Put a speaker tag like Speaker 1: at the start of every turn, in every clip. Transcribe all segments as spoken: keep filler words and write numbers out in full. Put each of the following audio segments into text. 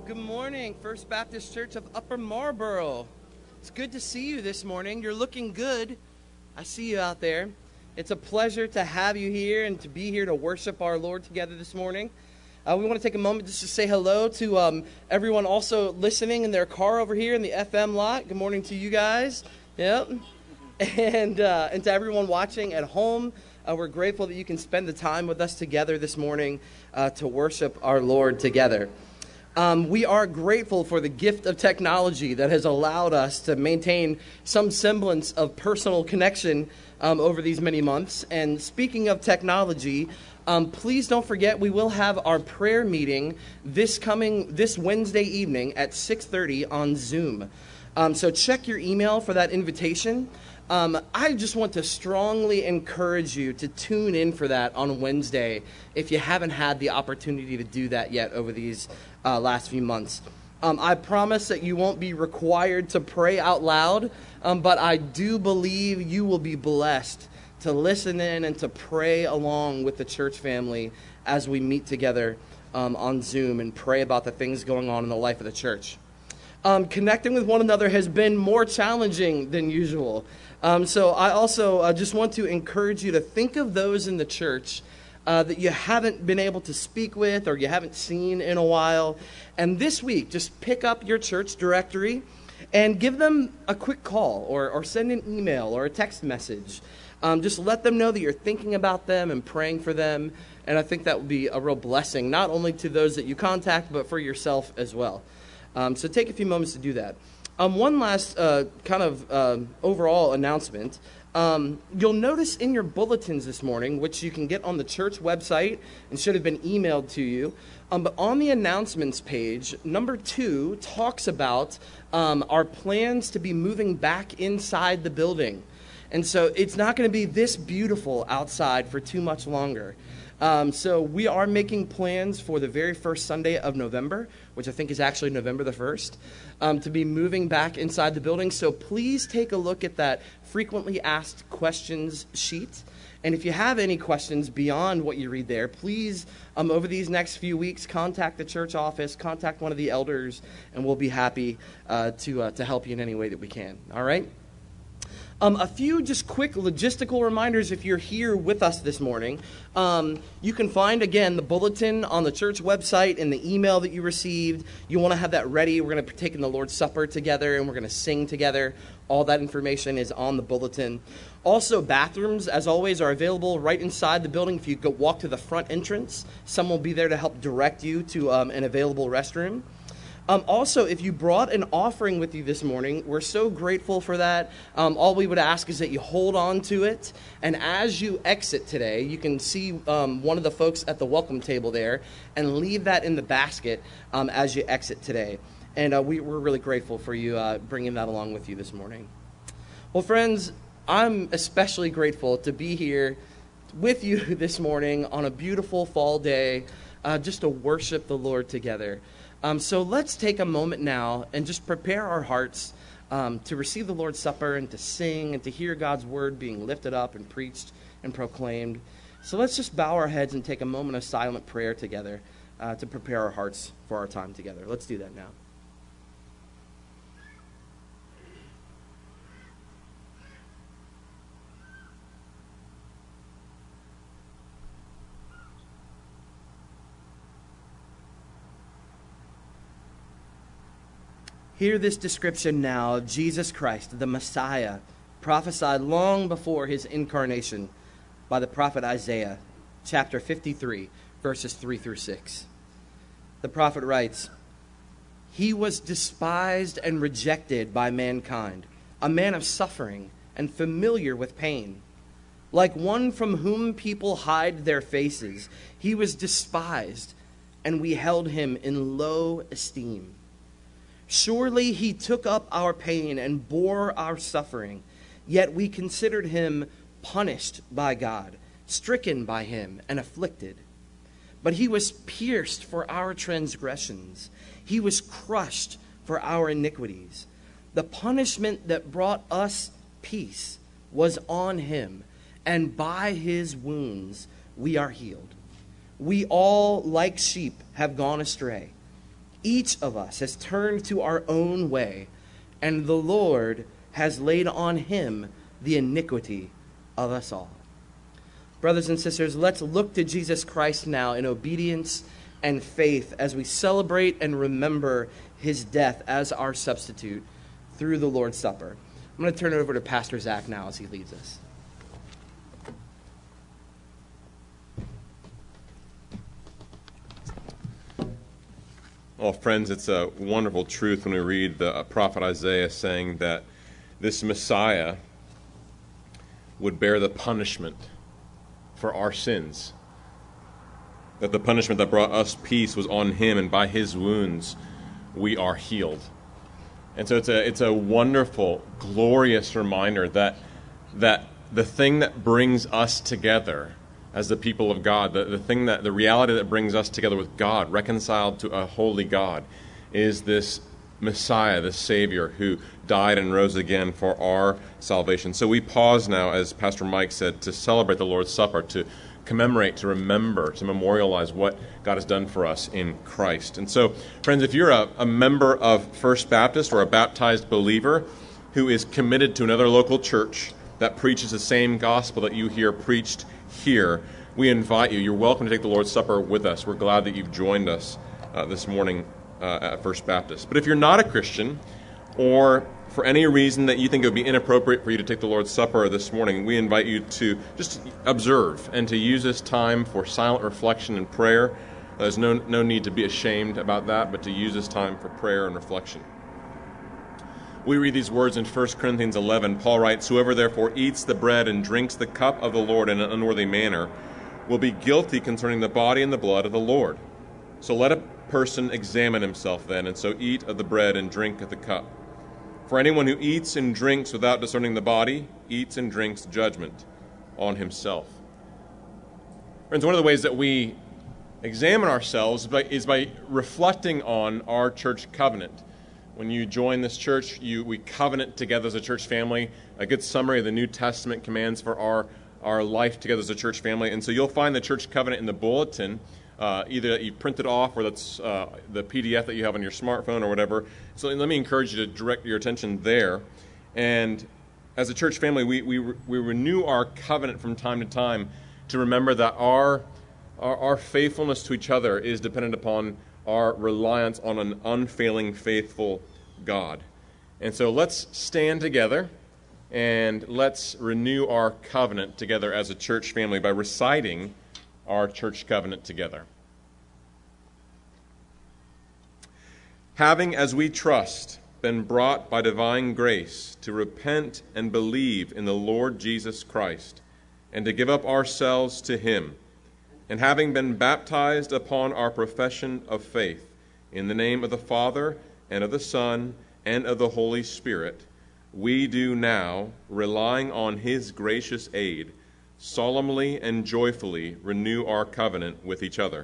Speaker 1: Good morning, First Baptist Church of Upper Marlboro. It's good to see you this morning. You're looking good. I see you out there. It's a pleasure to have you here and to be here to worship our Lord together this morning. Uh, we want to take a moment just to say hello to um, everyone also listening in their car over here in the F M lot. Good morning to you guys. Yep. And, uh, and to everyone watching at home. Uh, we're grateful that you can spend the time with us together this morning uh, to worship our Lord together. Um, we are grateful for the gift of technology that has allowed us to maintain some semblance of personal connection um, over these many months. And speaking of technology, um, please don't forget we will have our prayer meeting this coming this Wednesday evening at six thirty on Zoom. Um, so check your email for that invitation. Um, I just want to strongly encourage you to tune in for that on Wednesday if you haven't had the opportunity to do that yet over these uh, last few months. Um, I promise that you won't be required to pray out loud, um, but I do believe you will be blessed to listen in and to pray along with the church family as we meet together um, on Zoom and pray about the things going on in the life of the church. Um, connecting with one another has been more challenging than usual. Um, so I also uh, just want to encourage you to think of those in the church uh, that you haven't been able to speak with or you haven't seen in a while. And this week, just pick up your church directory and give them a quick call or, or send an email or a text message. Um, just let them know that you're thinking about them and praying for them. And I think that would be a real blessing, not only to those that you contact, but for yourself as well. Um, so take a few moments to do that. Um, one last uh, kind of uh, overall announcement. Um, you'll notice in your bulletins this morning, which you can get on the church website and should have been emailed to you, um, but on the announcements page, number two talks about um, our plans to be moving back inside the building. And so it's not going to be this beautiful outside for too much longer. Um, so we are making plans for the very first Sunday of November, which I think is actually November the first, um, to be moving back inside the building. So please take a look at that frequently asked questions sheet. And if you have any questions beyond what you read there, please, um, over these next few weeks, contact the church office, contact one of the elders, and we'll be happy uh, to uh, to help you in any way that we can. All right? Um, a few just quick logistical reminders if you're here with us this morning. Um, you can find, again, the bulletin on the church website and the email that you received. You want to have that ready. We're going to partake in the Lord's Supper together, and we're going to sing together. All that information is on the bulletin. Also, bathrooms, as always, are available right inside the building. If you go walk to the front entrance, someone will be there to help direct you to um, an available restroom. Um, also, if you brought an offering with you this morning, we're so grateful for that. Um, all we would ask is that you hold on to it. And as you exit today, you can see um, one of the folks at the welcome table there and leave that in the basket um, as you exit today. And uh, we, we're really grateful for you uh, bringing that along with you this morning. Well, friends, I'm especially grateful to be here with you this morning on a beautiful fall day uh, just to worship the Lord together. Um, so let's take a moment now and just prepare our hearts um, to receive the Lord's Supper and to sing and to hear God's word being lifted up and preached and proclaimed. So let's just bow our heads and take a moment of silent prayer together uh, to prepare our hearts for our time together. Let's do that now. Hear this description now of Jesus Christ, the Messiah, prophesied long before his incarnation by the prophet Isaiah, chapter fifty-three, verses three through six. The prophet writes, "He was despised and rejected by mankind, a man of suffering and familiar with pain. Like one from whom people hide their faces, he was despised, and we held him in low esteem. Surely he took up our pain and bore our suffering, yet we considered him punished by God, stricken by him, and afflicted. But he was pierced for our transgressions. He was crushed for our iniquities. The punishment that brought us peace was on him, and by his wounds we are healed. We all, like sheep, have gone astray. Each of us has turned to our own way, and the Lord has laid on him the iniquity of us all. Brothers and sisters, let's look to Jesus Christ now in obedience and faith as we celebrate and remember his death as our substitute through the Lord's Supper. I'm going to turn it over to Pastor Zach now as he leads us.
Speaker 2: Well, friends, it's a wonderful truth when we read the prophet Isaiah saying that this Messiah would bear the punishment for our sins. That the punishment that brought us peace was on him, and by his wounds we are healed. And so it's a it's a wonderful, glorious reminder that that the thing that brings us together as the people of God, the, the thing that the reality that brings us together with God, reconciled to a holy God, is this Messiah, this Savior who died and rose again for our salvation. So we pause now, as Pastor Mike said, to celebrate the Lord's Supper, to commemorate, to remember, to memorialize what God has done for us in Christ. And so, friends, if you're a, a member of First Baptist or a baptized believer who is committed to another local church that preaches the same gospel that you hear preached here, we invite you. You're welcome to take the Lord's Supper with us. We're glad that you've joined us uh, this morning uh, at First Baptist. But if you're not a Christian, or for any reason that you think it would be inappropriate for you to take the Lord's Supper this morning, we invite you to just observe and to use this time for silent reflection and prayer. There's no, no need to be ashamed about that, but to use this time for prayer and reflection. We read these words in First Corinthians eleven. Paul writes, "Whoever therefore eats the bread and drinks the cup of the Lord in an unworthy manner will be guilty concerning the body and the blood of the Lord. So let a person examine himself then, and so eat of the bread and drink of the cup. For anyone who eats and drinks without discerning the body eats and drinks judgment on himself." Friends, one of the ways that we examine ourselves is by reflecting on our church covenant. When you join this church, you, we covenant together as a church family. A good summary of the New Testament commands for our, our life together as a church family. And so you'll find the church covenant in the bulletin, uh, either that you printed off or that's uh, the P D F that you have on your smartphone or whatever. So let me encourage you to direct your attention there. And as a church family, we, we, we renew our covenant from time to time to remember that our, our, our faithfulness to each other is dependent upon our reliance on an unfailing, faithful God. And so let's stand together and let's renew our covenant together as a church family by reciting our church covenant together. Having, as we trust, been brought by divine grace to repent and believe in the Lord Jesus Christ, and to give up ourselves to him, and having been baptized upon our profession of faith, in the name of the Father, and of the Son, and of the Holy Spirit, we do now, relying on his gracious aid, solemnly and joyfully renew our covenant with each other.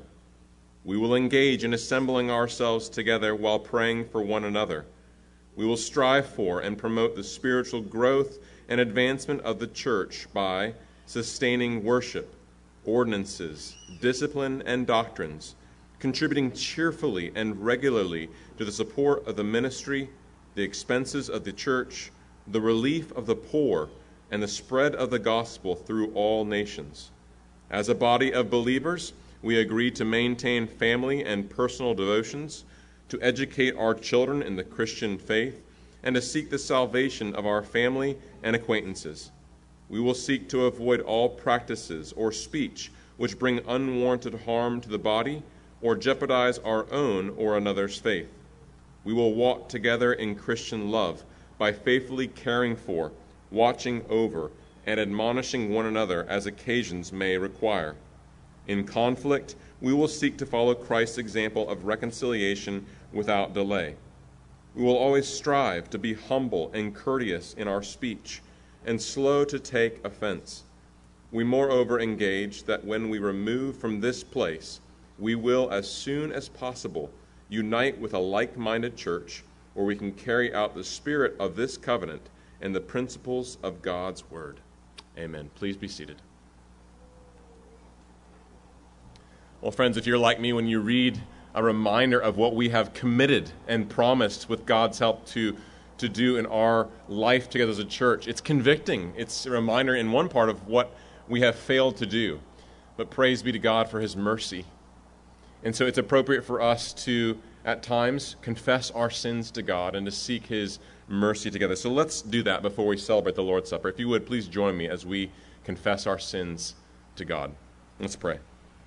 Speaker 2: We will engage in assembling ourselves together while praying for one another. We will strive for and promote the spiritual growth and advancement of the church by sustaining worship, ordinances, discipline, and doctrines, contributing cheerfully and regularly to the support of the ministry, the expenses of the church, the relief of the poor, and the spread of the gospel through all nations. As a body of believers, we agree to maintain family and personal devotions, to educate our children in the Christian faith, and to seek the salvation of our family and acquaintances. We will seek to avoid all practices or speech which bring unwarranted harm to the body or jeopardize our own or another's faith. We will walk together in Christian love by faithfully caring for, watching over, and admonishing one another as occasions may require. In conflict, we will seek to follow Christ's example of reconciliation without delay. We will always strive to be humble and courteous in our speech, and slow to take offense. We moreover engage that when we remove from this place, we will, as soon as possible, unite with a like-minded church where we can carry out the spirit of this covenant and the principles of God's word. Amen. Please be seated. Well, friends, if you're like me, when you read a reminder of what we have committed and promised with God's help to, to do in our life together as a church. It's convicting. It's a reminder in one part of what we have failed to do. But praise be to God for his mercy. And so it's appropriate for us to, at times, confess our sins to God and to seek his mercy together. So let's do that before we celebrate the Lord's Supper. If you would, please join me as we confess our sins to God. Let's pray.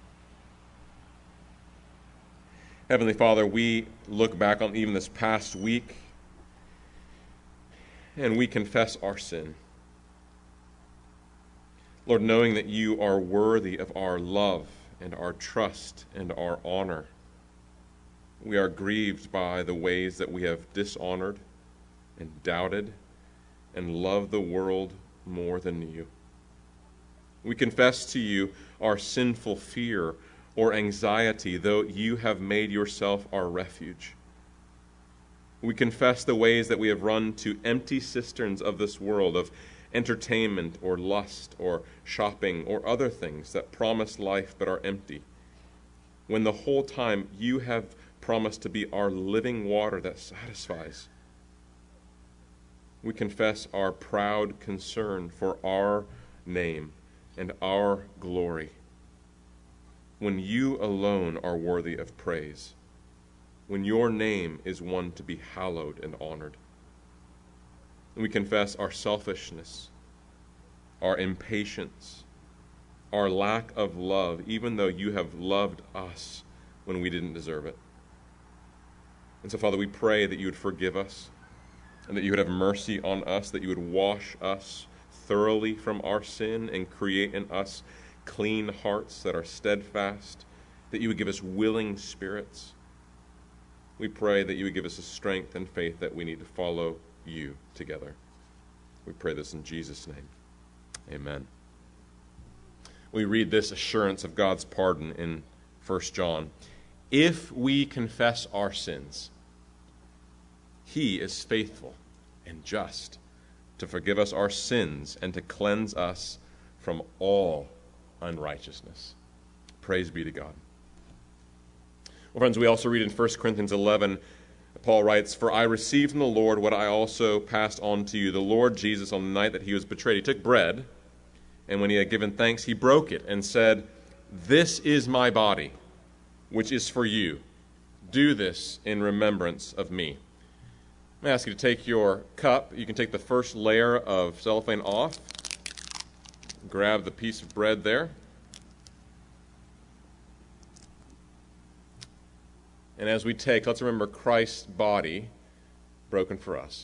Speaker 2: Heavenly Father, we look back on even this past week and we confess our sin. Lord, knowing that you are worthy of our love and our trust and our honor, we are grieved by the ways that we have dishonored and doubted and loved the world more than you. We confess to you our sinful fear or anxiety, though you have made yourself our refuge. We confess the ways that we have run to empty cisterns of this world, of entertainment or lust or shopping or other things that promise life but are empty, when the whole time you have promised to be our living water that satisfies. We confess our proud concern for our name and our glory, when you alone are worthy of praise, when your name is one to be hallowed and honored. And we confess our selfishness, our impatience, our lack of love, even though you have loved us when we didn't deserve it. And so, Father, we pray that you would forgive us and that you would have mercy on us, that you would wash us thoroughly from our sin and create in us clean hearts that are steadfast, that you would give us willing spirits. We pray that you would give us the strength and faith that we need to follow you together. We pray this in Jesus' name. Amen. We read this assurance of God's pardon in First John. If we confess our sins, he is faithful and just to forgive us our sins and to cleanse us from all unrighteousness. Praise be to God. Well, friends, we also read in First Corinthians eleven, Paul writes, "For I received from the Lord what I also passed on to you. The Lord Jesus, on the night that he was betrayed, he took bread, and when he had given thanks, he broke it and said, 'This is my body, which is for you. Do this in remembrance of me.'" I'm going to ask you to take your cup. You can take the first layer of cellophane off. Grab the piece of bread there. And as we take, let's remember Christ's body broken for us.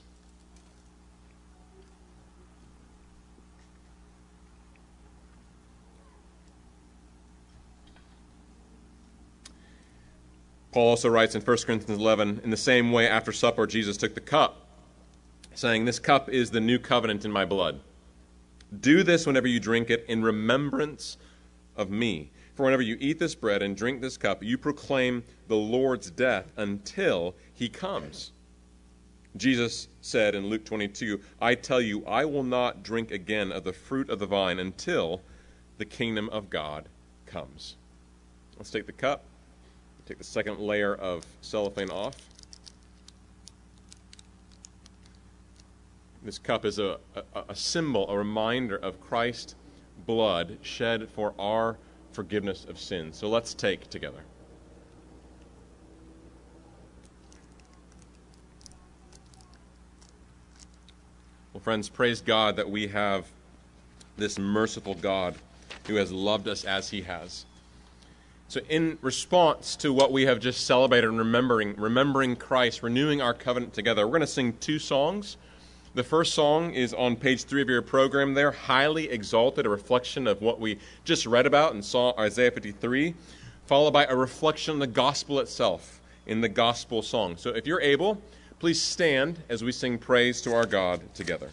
Speaker 2: Paul also writes in First Corinthians eleven, in the same way after supper Jesus took the cup, saying, "This cup is the new covenant in my blood. Do this whenever you drink it in remembrance of me. For whenever you eat this bread and drink this cup, you proclaim the Lord's death until he comes." Jesus said in Luke twenty-two, "I tell you, I will not drink again of the fruit of the vine until the kingdom of God comes." Let's take the cup. Take the second layer of cellophane off. This cup is a, a, a symbol, a reminder of Christ's blood shed for our forgiveness of sins. So let's take together. Well, friends, praise God that we have this merciful God who has loved us as he has. So in response to what we have just celebrated and remembering, remembering Christ, renewing our covenant together, we're going to sing two songs. The first song is on page three of your program there, Highly Exalted, a reflection of what we just read about and saw Isaiah fifty-three, followed by a reflection on the gospel itself in the gospel song. So if you're able, please stand as we sing praise to our God together.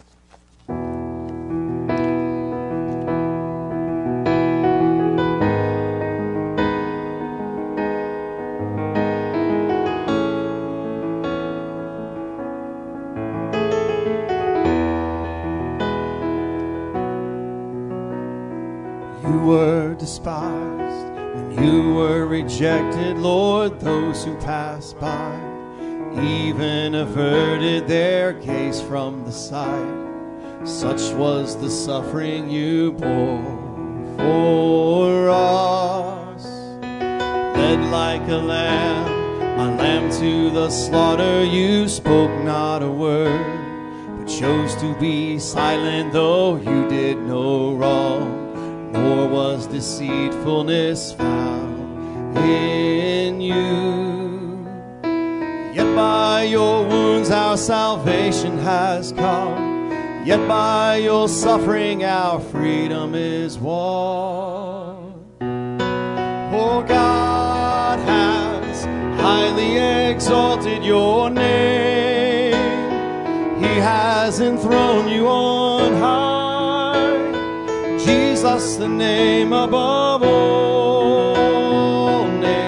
Speaker 3: Despised, and you were rejected, rejected, Lord, those who passed by, even averted their gaze from the sight. Such was the suffering you bore for us. Led like a lamb, a lamb to the slaughter, you spoke not a word, but chose to be silent, though you did no wrong, nor was deceitfulness found in you. Yet by your wounds our salvation has come, yet by your suffering our freedom is won. For God has highly exalted your name, He has enthroned you on high, Jesus, the name above all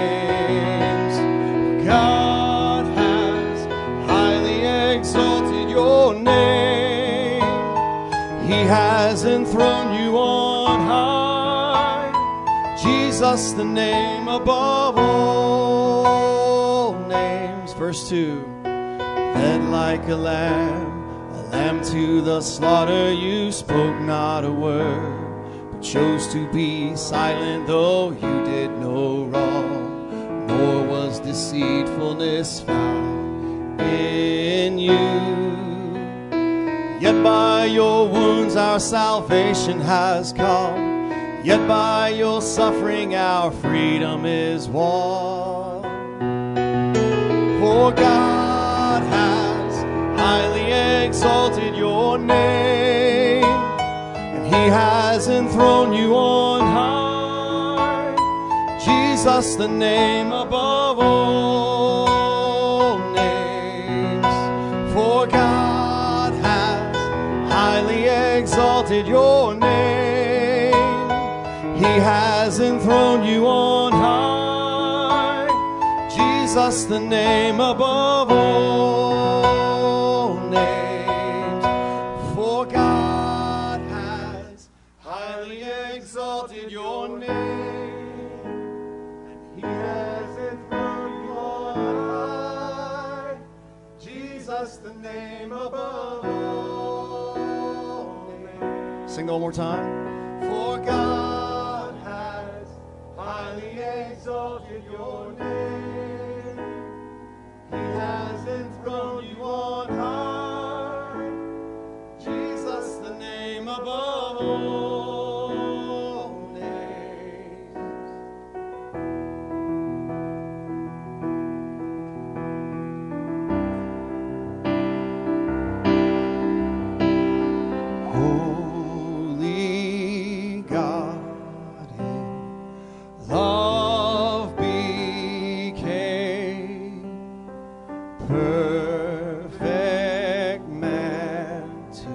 Speaker 3: names. God has highly exalted your name, He has enthroned you on high, Jesus, the name above all names. Verse two. Led like a lamb, a lamb to the slaughter, you spoke not a word, but chose to be silent, though you did no wrong, nor was deceitfulness found in you. Yet by your wounds our salvation has come, yet by your suffering our freedom is won. For God has highly exalted your name, and He has enthroned you on high, Jesus, the name above all names. For God has highly exalted your name, He has enthroned you on high, Jesus, the name above all names. For God has highly exalted your name, He has enthroned you on high, Jesus, the name above all names. Sing that one more time. For God has highly exalted your name, He has enthroned you on high, Jesus, the name above all names. Holy God, in love became perfect man to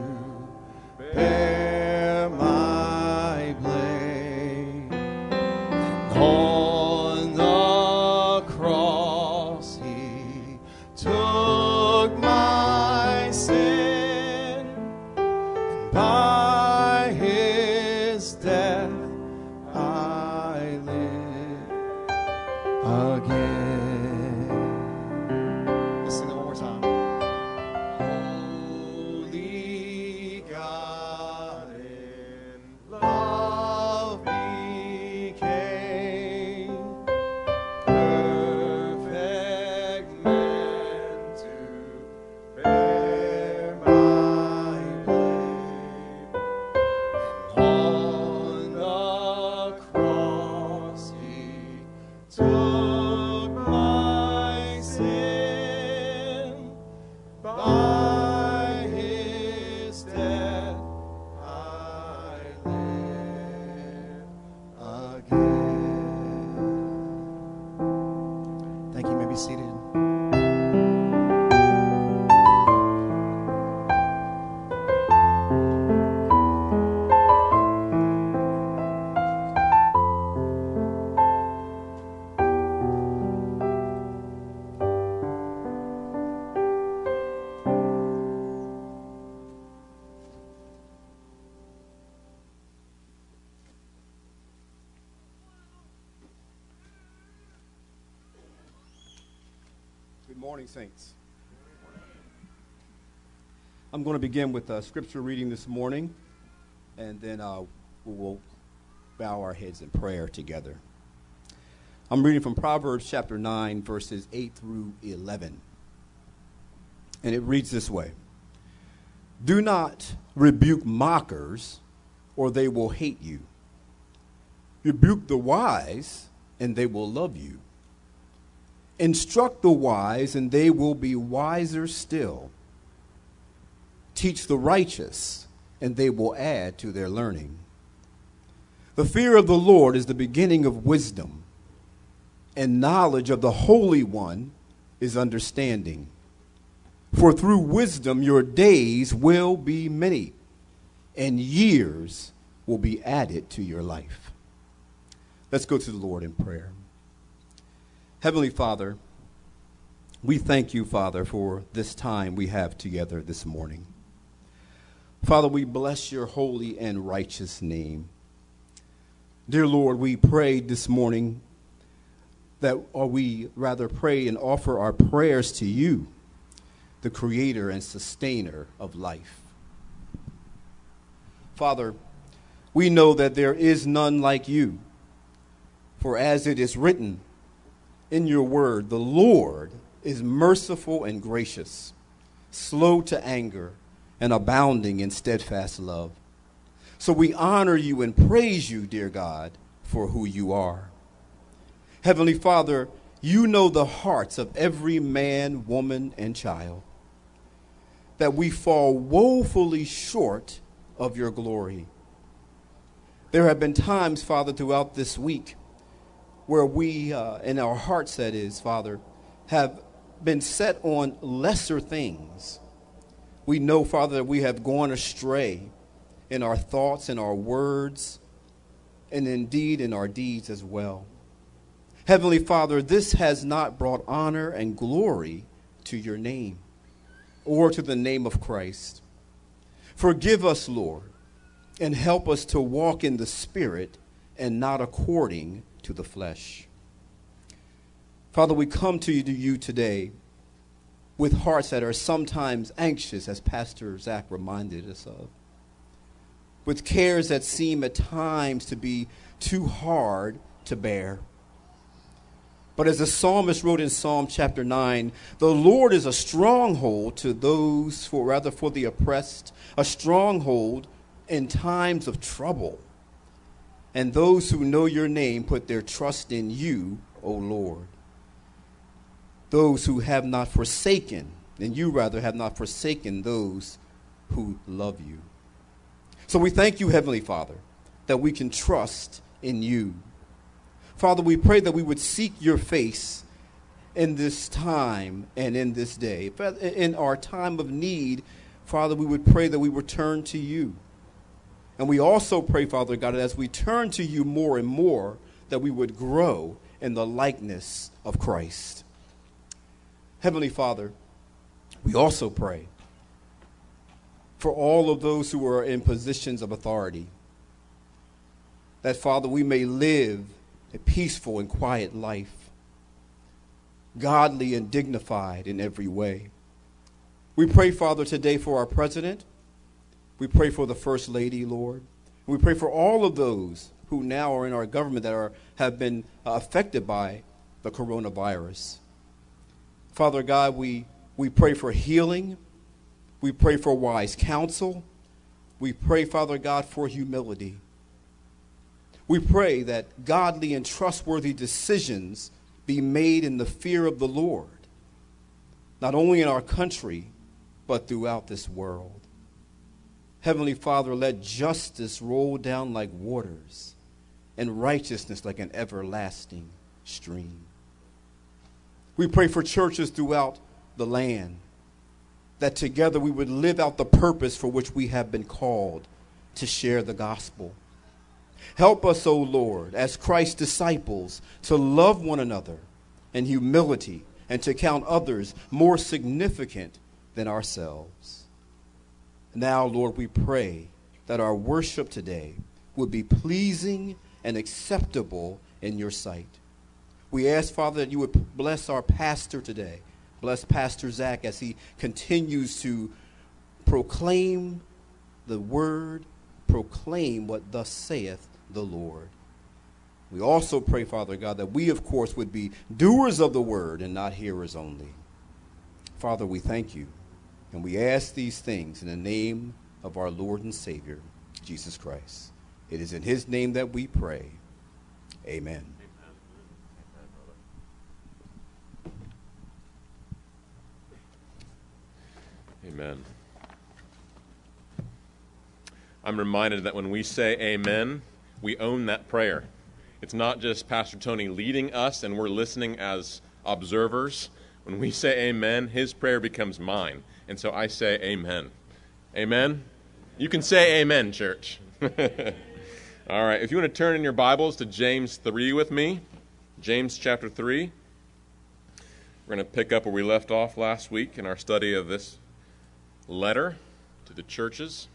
Speaker 3: bear my blame. And on the cross He took my sin, and by His death I live again. Let's sing that one more time. Holy God, in love became perfect man to bear my blame. And on the cross He took my sin, by His death I live again. Thank you. You may be seated.
Speaker 4: Good morning, saints. I'm going to begin with a scripture reading this morning, and then uh, we will bow our heads in prayer together. I'm reading from Proverbs chapter nine, verses eight through eleven. And it reads this way: Do not rebuke mockers, or they will hate you. Rebuke the wise, and they will love you. Instruct the wise, and they will be wiser still. Teach the righteous, and they will add to their learning. The fear of the Lord is the beginning of wisdom, and knowledge of the Holy One is understanding. For through wisdom your days will be many, and years will be added to your life. Let's go to the Lord in prayer. Heavenly Father, we thank you, Father, for this time we have together this morning. Father, we bless your holy and righteous name. Dear Lord, we prayed this morning that, or we rather pray and offer our prayers to you, the creator and sustainer of life. Father, we know that there is none like you, for as it is written in your word, the Lord is merciful and gracious, slow to anger, and abounding in steadfast love. So we honor you and praise you, dear God, for who you are. Heavenly Father, you know the hearts of every man, woman, and child, that we fall woefully short of your glory. There have been times, Father, throughout this week where we, uh, in our hearts, that is, Father, have been set on lesser things. We know, Father, that we have gone astray in our thoughts, in our words, and indeed in our deeds as well. Heavenly Father, this has not brought honor and glory to your name or to the name of Christ. Forgive us, Lord, and help us to walk in the Spirit and not according to the flesh. Father, we come to you today with hearts that are sometimes anxious, as Pastor Zach reminded us of, with cares that seem at times to be too hard to bear. But as the psalmist wrote in Psalm chapter nine, the Lord is a stronghold to those, for rather for the oppressed, a stronghold in times of trouble. And those who know your name put their trust in you, O Lord. Those who have not forsaken, and you rather have not forsaken those who love you. So we thank you, Heavenly Father, that we can trust in you. Father, we pray that we would seek your face in this time and in this day. In our time of need, Father, we would pray that we would turn to you. And we also pray, Father God, that as we turn to you more and more, that we would grow in the likeness of Christ. Heavenly Father, we also pray for all of those who are in positions of authority, that, Father, we may live a peaceful and quiet life, godly and dignified in every way. We pray, Father, today for our president. We pray for the First Lady, Lord. We pray for all of those who now are in our government that are have been uh, affected by the coronavirus. Father God, we, we pray for healing. We pray for wise counsel. We pray, Father God, for humility. We pray that godly and trustworthy decisions be made in the fear of the Lord, not only in our country, but throughout this world. Heavenly Father, let justice roll down like waters and righteousness like an everlasting stream. We pray for churches throughout the land, that together we would live out the purpose for which we have been called to share the gospel. Help us, O Lord, as Christ's disciples, to love one another in humility and to count others more significant than ourselves. Now, Lord, we pray that our worship today would be pleasing and acceptable in your sight. We ask, Father, that you would bless our pastor today, Bless Pastor Zach as he continues to proclaim the word, proclaim what thus saith the Lord. We also pray, Father God, that we, of course, would be doers of the word and not hearers only. Father, we thank you, and we ask these things in the name of our Lord and Savior, Jesus Christ. It is in his name that we pray. Amen.
Speaker 2: Amen. I'm reminded that when we say amen, we own that prayer. It's not just Pastor Tony leading us and we're listening as observers. When we say amen, his prayer becomes mine. And so I say amen. Amen? You can say amen, church. All right, if you want to turn in your Bibles to James three with me, James chapter three. We're going to pick up where we left off last week in our study of this letter to the churches.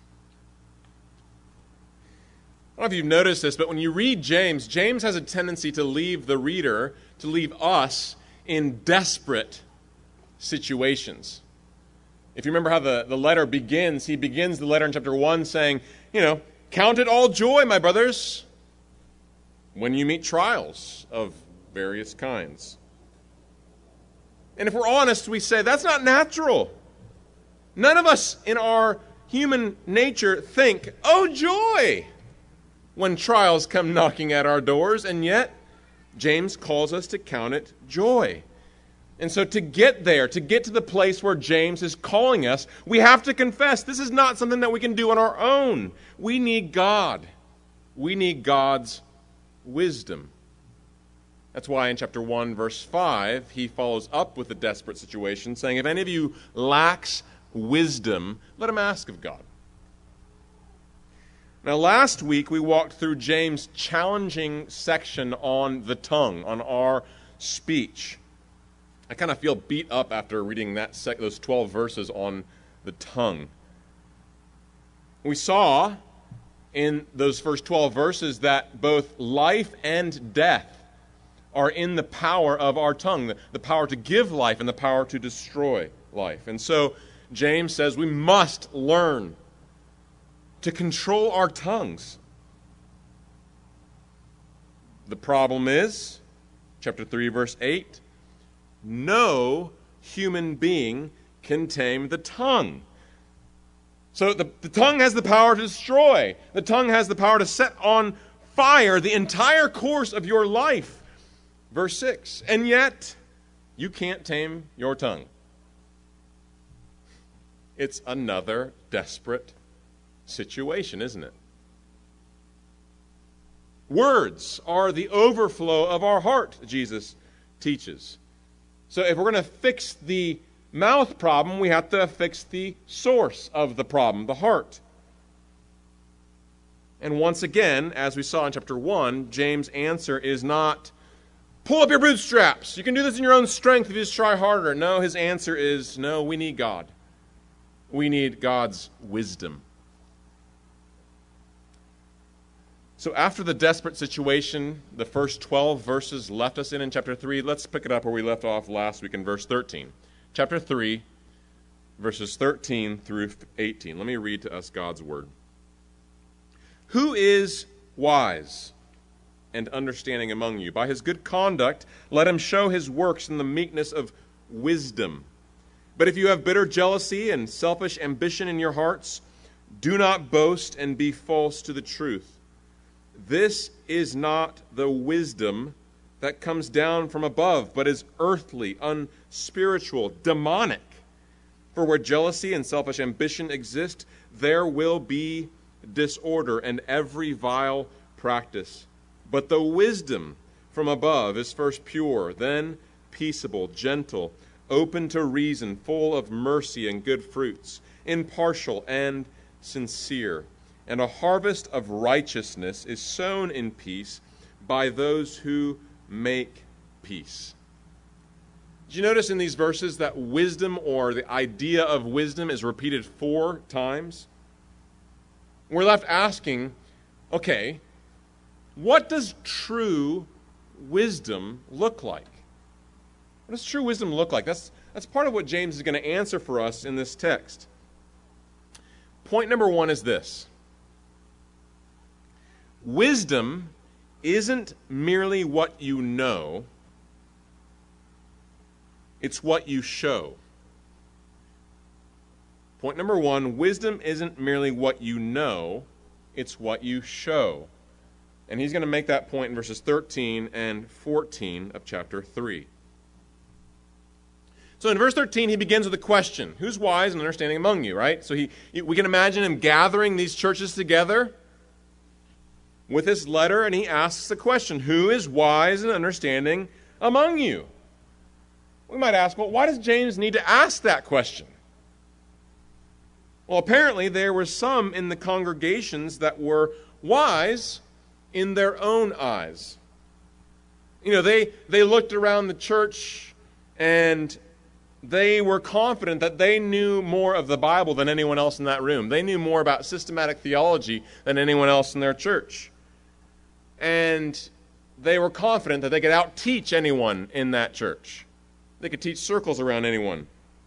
Speaker 2: I don't know if you've noticed this, but when you read James, James has a tendency to leave the reader, to leave us, in desperate situations. If you remember how the, the letter begins, he begins the letter in chapter one saying, you know, count it all joy, my brothers, when you meet trials of various kinds. And if we're honest, we say, that's not natural. None of us in our human nature think, oh, joy, when trials come knocking at our doors, and yet James calls us to count it joy. And so to get there, to get to the place where James is calling us, we have to confess this is not something that we can do on our own. We need God. We need God's wisdom. That's why in chapter one, verse five, he follows up with a desperate situation, saying, if any of you lacks wisdom, let him ask of God. Now, last week we walked through James' challenging section on the tongue, on our speech. I kind of feel beat up after reading that sec- those twelve verses on the tongue. We saw in those first twelve verses that both life and death are in the power of our tongue, the, the power to give life and the power to destroy life. And so James says we must learn to control our tongues. The problem is, chapter three, verse eight, no human being can tame the tongue. So the, the tongue has the power to destroy. The tongue has the power to set on fire the entire course of your life. Verse six, and yet you can't tame your tongue. It's another desperate situation, isn't it? Words are the overflow of our heart, Jesus teaches. So if we're going to fix the mouth problem, we have to fix the source of the problem, the heart. And once again, as we saw in chapter one, James' answer is not, pull up your bootstraps. You can do this in your own strength if you just try harder. No, his answer is, no, we need God. We need God's wisdom. So after the desperate situation, the first twelve verses left us in in chapter three, let's pick it up where we left off last week in verse thirteen. Chapter three, verses thirteen through eighteen. Let me read to us God's word. Who is wise and understanding among you? By his good conduct, let him show his works in the meekness of wisdom. But if you have bitter jealousy and selfish ambition in your hearts, do not boast and be false to the truth. This is not the wisdom that comes down from above, but is earthly, unspiritual, demonic. For where jealousy and selfish ambition exist, there will be disorder and every vile practice. But the wisdom from above is first pure, then peaceable, gentle, open to reason, full of mercy and good fruits, impartial and sincere. And a harvest of righteousness is sown in peace by those who make peace. Did you notice in these verses that wisdom, or the idea of wisdom, is repeated four times? We're left asking, okay, what does true wisdom look like? What does true wisdom look like? That's, that's part of what James is going to answer for us in this text. Point number one is this. Wisdom isn't merely what you know, it's what you show. Point number one, wisdom isn't merely what you know, it's what you show. And he's going to make that point in verses thirteen and fourteen of chapter three. So in verse thirteen, he begins with a question. Who's wise and understanding among you, right? So he, we can imagine him gathering these churches together with his letter, and he asks the question, who is wise and understanding among you? We might ask, well, why does James need to ask that question? Well, apparently there were some in the congregations that were wise in their own eyes. You know, they, they looked around the church and they were confident that they knew more of the Bible than anyone else in that room. They knew more about systematic theology than anyone else in their church. And they were confident that they could out-teach anyone in that church. They could teach circles around anyone.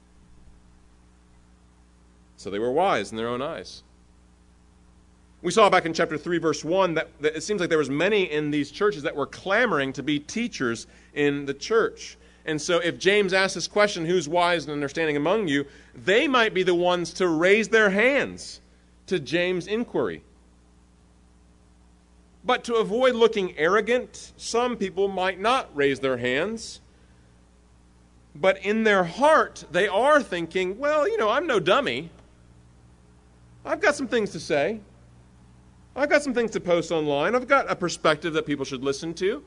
Speaker 2: So they were wise in their own eyes. We saw back in chapter three, verse one, that, that it seems like there was many in these churches that were clamoring to be teachers in the church. And so if James asks this question, who's wise and understanding among you, they might be the ones to raise their hands to James' inquiry. But to avoid looking arrogant, some people might not raise their hands. But in their heart, they are thinking, well, you know, I'm no dummy. I've got some things to say. I've got some things to post online. I've got a perspective that people should listen to.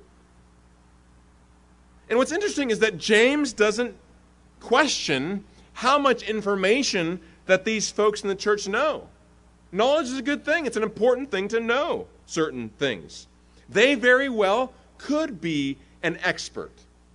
Speaker 2: And what's interesting is that James doesn't question how much information that these folks in the church know. Knowledge is a good thing. It's an important thing to know certain things. They very well could be an expert.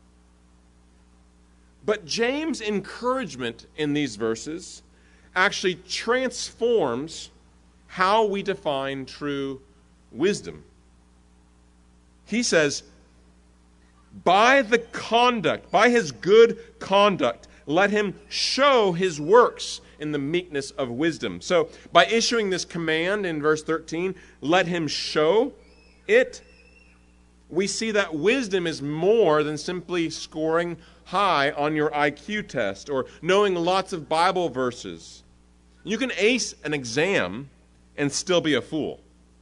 Speaker 2: But James' encouragement in these verses actually transforms how we define true wisdom. He says, by the conduct, by his good conduct, let him show his works in the meekness of wisdom. So, by issuing this command in verse thirteen, let him show it, we see that wisdom is more than simply scoring high on your I Q test or knowing lots of Bible verses. You can ace an exam and still be a fool.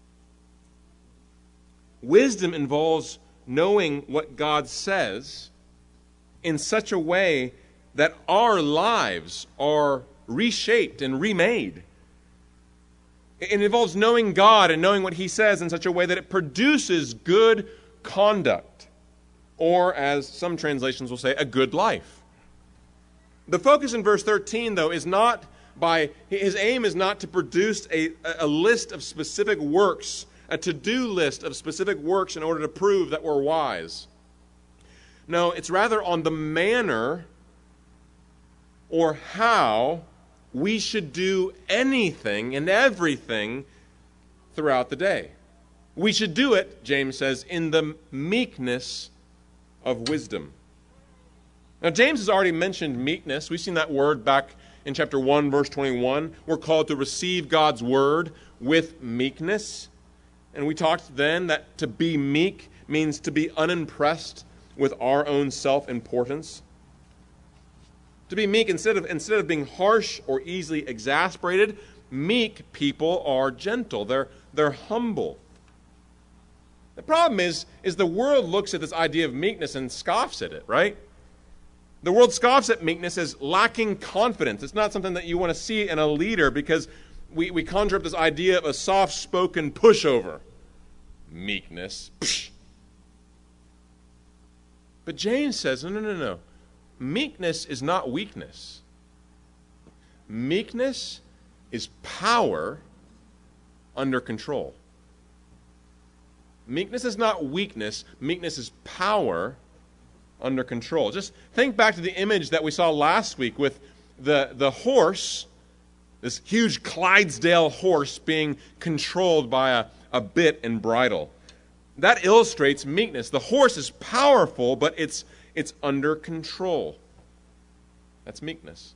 Speaker 2: Wisdom involves knowing what God says in such a way that our lives are reshaped and remade. It involves knowing God and knowing what He says in such a way that it produces good conduct, or as some translations will say, a good life. The focus in verse thirteen, though, is not by, his aim is not to produce a, a list of specific works, a to-do list of specific works in order to prove that we're wise. No, it's rather on the manner or how we should do anything and everything throughout the day. We should do it, James says, in the meekness of wisdom. Now, James has already mentioned meekness. We've seen that word back in chapter one, verse twenty-one. We're called to receive God's word with meekness. And we talked then that to be meek means to be unimpressed with our own self-importance. To be meek, instead of, instead of being harsh or easily exasperated, meek people are gentle. They're, they're humble. The problem is, is the world looks at this idea of meekness and scoffs at it, right? The world scoffs at meekness as lacking confidence. It's not something that you want to see in a leader because we, we conjure up this idea of a soft-spoken pushover. Meekness. Psh. But James says, no, no, no, no. Meekness is not weakness. Meekness is power under control. Meekness is not weakness. Meekness is power under control. Just think back to the image that we saw last week with the, the horse, this huge Clydesdale horse being controlled by a, a bit and bridle. That illustrates meekness. The horse is powerful, but it's It's under control. That's meekness.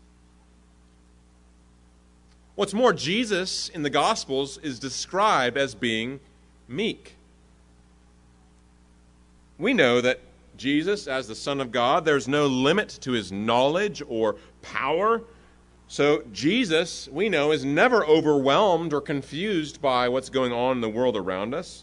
Speaker 2: What's more, Jesus in the Gospels is described as being meek. We know that Jesus, as the Son of God, there's no limit to his knowledge or power. So Jesus, we know, is never overwhelmed or confused by what's going on in the world around us.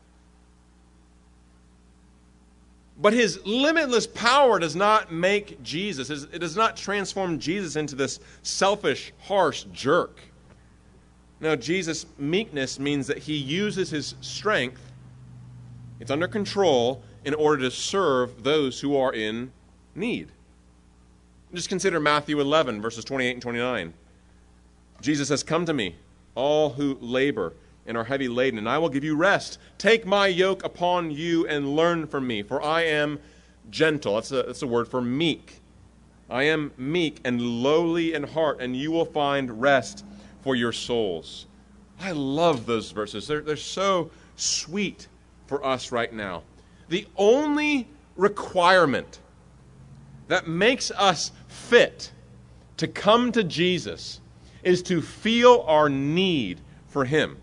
Speaker 2: But his limitless power does not make Jesus, it does not transform Jesus into this selfish, harsh jerk. No, Jesus' meekness means that he uses his strength, it's under control, in order to serve those who are in need. Just consider Matthew eleven, verses twenty-eight and twenty-nine. Jesus says, "Come to me, all who labor and are heavy laden, and I will give you rest. Take my yoke upon you and learn from me, for I am gentle." That's a, that's a word for meek. "I am meek and lowly in heart, and you will find rest for your souls." I love those verses. They're, they're so sweet for us right now. The only requirement that makes us fit to come to Jesus is to feel our need for him.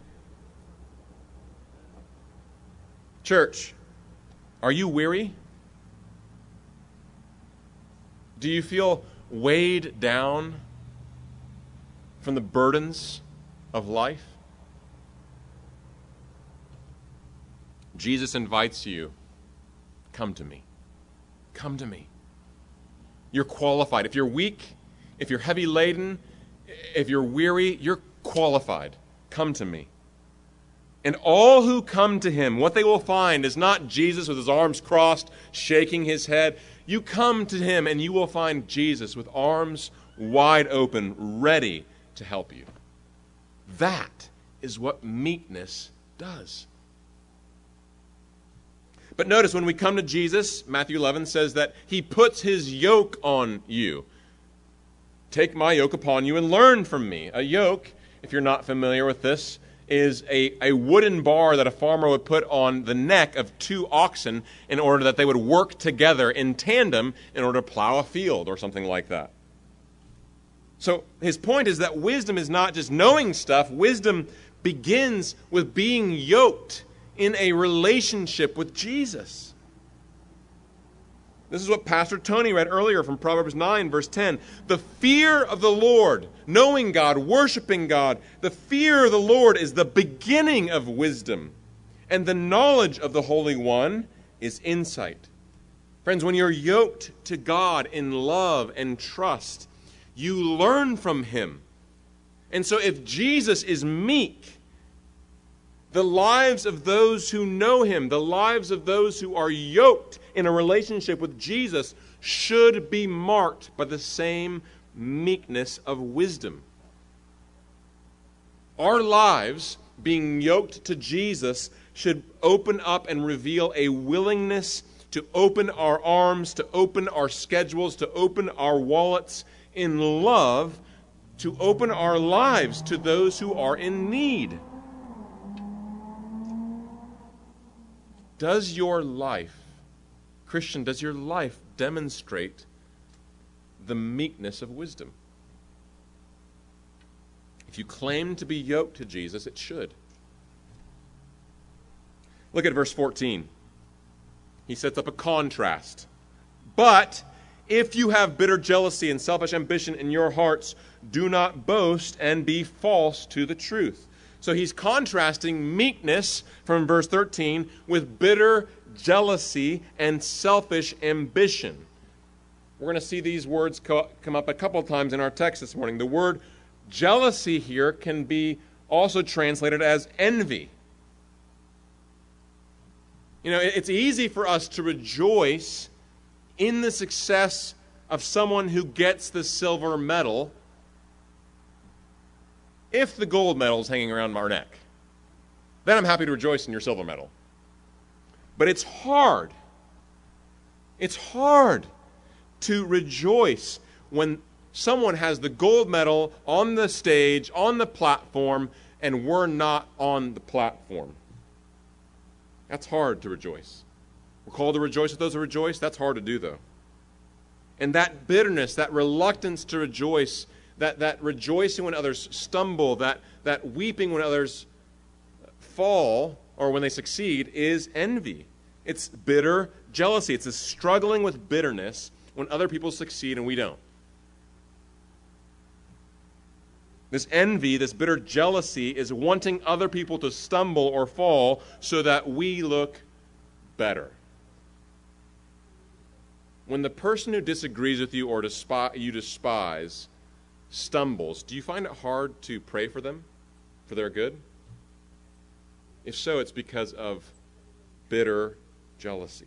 Speaker 2: Church, are you weary? Do you feel weighed down from the burdens of life? Jesus invites you, come to me. Come to me. You're qualified. If you're weak, if you're heavy laden, if you're weary, you're qualified. Come to me. And all who come to him, what they will find is not Jesus with his arms crossed, shaking his head. You come to him and you will find Jesus with arms wide open, ready to help you. That is what meekness does. But notice when we come to Jesus, Matthew eleven says that he puts his yoke on you. "Take my yoke upon you and learn from me." A yoke, if you're not familiar with this, is a, a wooden bar that a farmer would put on the neck of two oxen in order that they would work together in tandem in order to plow a field or something like that. So his point is that wisdom is not just knowing stuff. Wisdom begins with being yoked in a relationship with Jesus. This is what Pastor Tony read earlier from Proverbs nine, verse ten. The fear of the Lord, knowing God, worshiping God, the fear of the Lord is the beginning of wisdom, and the knowledge of the Holy One is insight. Friends, when you're yoked to God in love and trust, you learn from him. And so if Jesus is meek, the lives of those who know him, the lives of those who are yoked in a relationship with Jesus should be marked by the same meekness of wisdom. Our lives, being yoked to Jesus, should open up and reveal a willingness to open our arms, to open our schedules, to open our wallets in love, to open our lives to those who are in need. Does your life, Christian, does your life demonstrate the meekness of wisdom? If you claim to be yoked to Jesus, it should. Look at verse fourteen. He sets up a contrast. "But if you have bitter jealousy and selfish ambition in your hearts, do not boast and be false to the truth." So he's contrasting meekness from verse thirteen with bitter jealousy and selfish ambition. We're going to see these words co- come up a couple of times in our text this morning. The word jealousy here can be also translated as envy. You know, it's easy for us to rejoice in the success of someone who gets the silver medal if the gold medal is hanging around our neck. Then I'm happy to rejoice in your silver medal. But it's hard. It's hard to rejoice when someone has the gold medal on the stage, on the platform, and we're not on the platform. That's hard to rejoice. We're called to rejoice with those who rejoice. That's hard to do, though. And that bitterness, that reluctance to rejoice, that, that rejoicing when others stumble, that, that weeping when others fall or when they succeed is envy. It's bitter jealousy. It's a struggling with bitterness when other people succeed and we don't. This envy, this bitter jealousy is wanting other people to stumble or fall so that we look better. When the person who disagrees with you or despi- you despise stumbles, do you find it hard to pray for them, for their good? If so, it's because of bitter jealousy.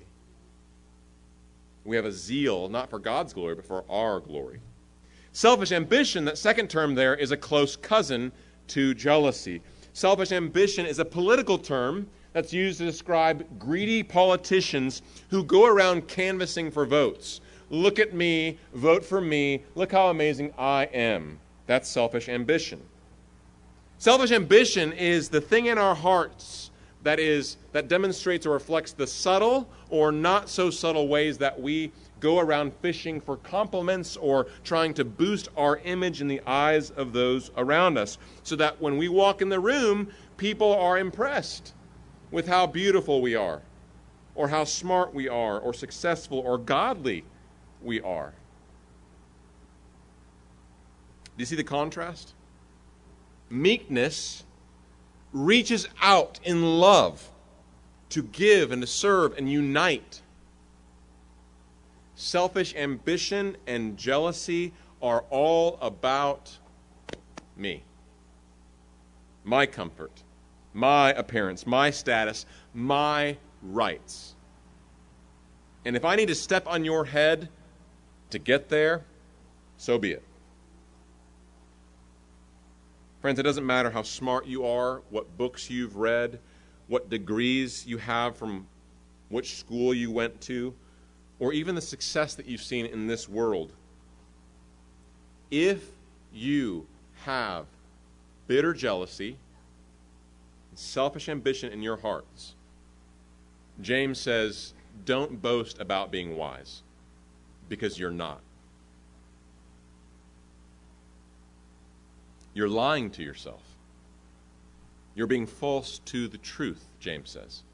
Speaker 2: We have a zeal, not for God's glory, but for our glory. Selfish ambition, that second term there, is a close cousin to jealousy. Selfish ambition is a political term that's used to describe greedy politicians who go around canvassing for votes. Look at me, vote for me, look how amazing I am. That's selfish ambition. Selfish ambition is the thing in our hearts that is that demonstrates or reflects the subtle or not so subtle ways that we go around fishing for compliments or trying to boost our image in the eyes of those around us, so that when we walk in the room, people are impressed with how beautiful we are, or how smart we are, or successful, or godly we are. Do you see the contrast? Meekness reaches out in love to give and to serve and unite. Selfish ambition and jealousy are all about me, my comfort, my appearance, my status, my rights. And if I need to step on your head to get there, so be it. Friends, it doesn't matter how smart you are, what books you've read, what degrees you have from which school you went to, or even the success that you've seen in this world. If you have bitter jealousy and selfish ambition in your hearts, James says, don't boast about being wise, because you're not. You're lying to yourself. You're being false to the truth, James says.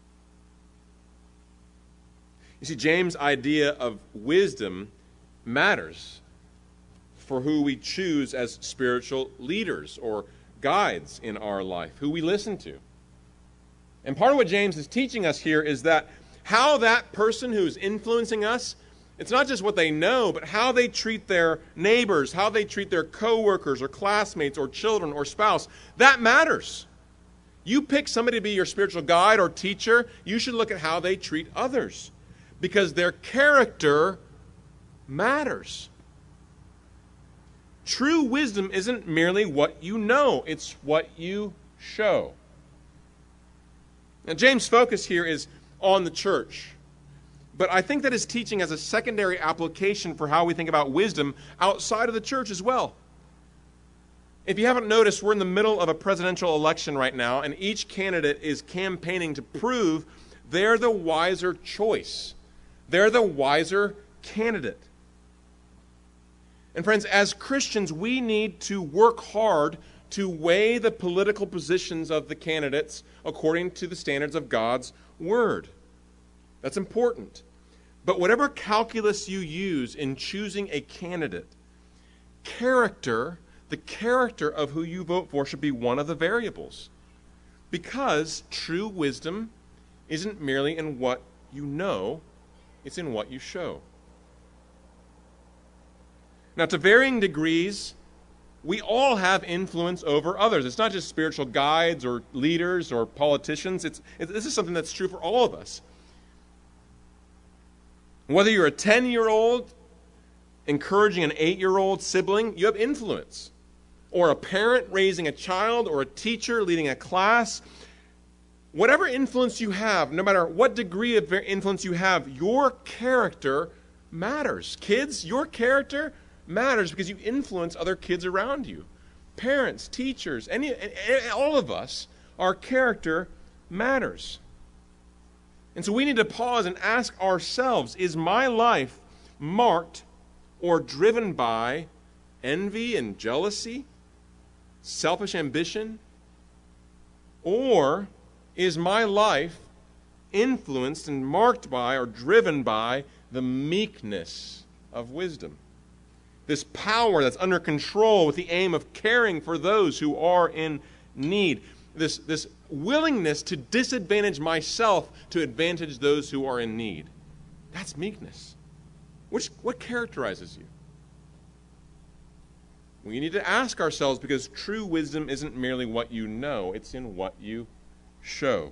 Speaker 2: You see, James' idea of wisdom matters for who we choose as spiritual leaders or guides in our life, who we listen to. And part of what James is teaching us here is that how that person who's influencing us, it's not just what they know, but how they treat their neighbors, how they treat their coworkers or classmates or children or spouse, that matters. You pick somebody to be your spiritual guide or teacher, you should look at how they treat others, because their character matters. True wisdom isn't merely what you know, it's what you show. Now, James' focus here is on the church. But I think that his teaching has a secondary application for how we think about wisdom outside of the church as well. If you haven't noticed, we're in the middle of a presidential election right now, and each candidate is campaigning to prove they're the wiser choice. They're the wiser candidate. And friends, as Christians, we need to work hard to weigh the political positions of the candidates according to the standards of God's Word. That's important. But whatever calculus you use in choosing a candidate, character, the character of who you vote for should be one of the variables. Because true wisdom isn't merely in what you know, it's in what you show. Now, to varying degrees, we all have influence over others. It's not just spiritual guides or leaders or politicians. It's, it, this is something that's true for all of us. Whether you're a ten-year-old encouraging an eight-year-old sibling, you have influence. Or a parent raising a child, or a teacher leading a class. Whatever influence you have, no matter what degree of influence you have, your character matters. Kids, your character matters because you influence other kids around you. Parents, teachers, any, all of us, our character matters. And so we need to pause and ask ourselves, is my life marked or driven by envy and jealousy, selfish ambition? Or is my life influenced and marked by or driven by the meekness of wisdom? This power that's under control with the aim of caring for those who are in need. This, this willingness to disadvantage myself to advantage those who are in need. That's meekness. Which, what characterizes you? We need to ask ourselves, because true wisdom isn't merely what you know, it's in what you show.